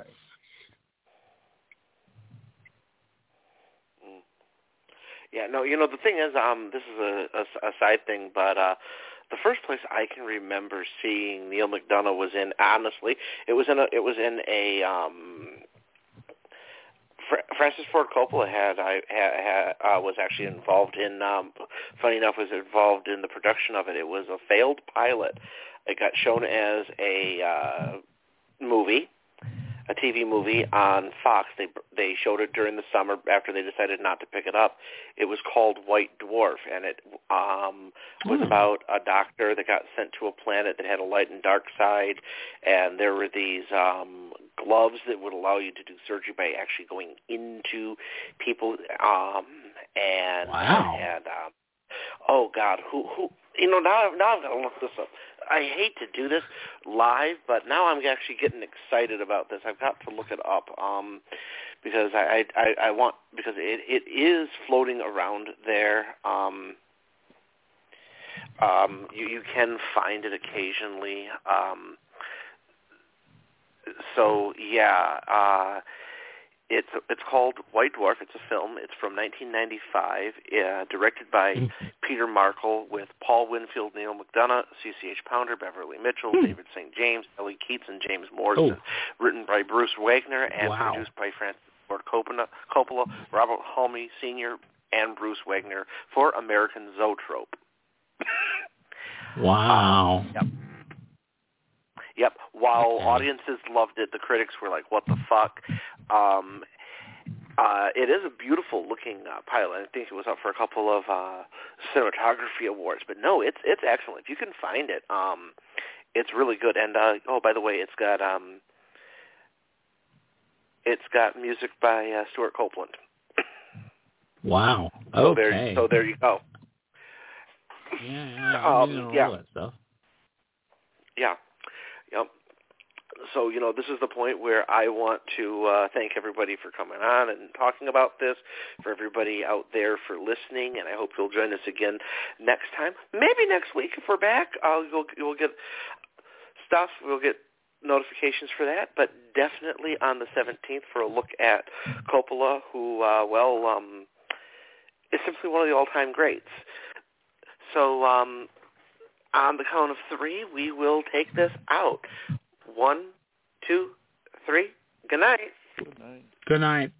Yeah, no, you know, the thing is, um, this is a, a, a side thing, but uh, the first place I can remember seeing Neal McDonough was in, honestly, it was in a, it was in a, um, Francis Ford Coppola had, I had, had uh, was actually involved in, um, funny enough, was involved in the production of it. It was a failed pilot. It got shown as a uh, movie, a T V movie on Fox. They they showed it during the summer after they decided not to pick it up. It was called White Dwarf, and it um, was mm. about a doctor that got sent to a planet that had a light and dark side, and there were these um, gloves that would allow you to do surgery by actually going into people. Um, and wow. and um, oh God, who who you know now now I've got to look this up. I hate to do this live, but now I'm actually getting excited about this. I've got to look it up um, because I, I, I want because it, it is floating around there. Um, um, you, you can find it occasionally. Um, so yeah, uh, it's it's called White Dwarf. It's a film. It's from nineteen ninety-five, uh, directed by mm-hmm. Peter Markle, with Paul Winfield, Neal McDonough, C C H Pounder, Beverly Mitchell, mm. David Saint James, Ellie Keats, and James Marsden. Oh. Written by Bruce Wagner and wow. produced by Francis Ford Coppola, Coppola, Robert Hulme Senior, and Bruce Wagner for American Zoetrope. Wow. Um, yep. Yep. While okay. audiences loved it, the critics were like, "What the fuck?" Um, Uh, it is a beautiful-looking uh, pilot. I think it was up for a couple of uh, cinematography awards. But no, it's it's excellent. If you can find it, um, it's really good. And uh, oh, by the way, it's got um, it's got music by uh, Stuart Copeland. Wow. Okay. So there, so there you go. Yeah, yeah, I um, know yeah. all that stuff. Yeah. Yep. So, you know, this is the point where I want to uh, thank everybody for coming on and talking about this, for everybody out there for listening, and I hope you'll join us again next time. Maybe next week if we're back. Uh, you'll, you'll get stuff. We'll get notifications for that, but definitely on the seventeenth for a look at Coppola, who, uh, well, um, is simply one of the all-time greats. So um, on the count of three, we will take this out. One, two, three. Good night. Good night. Good night.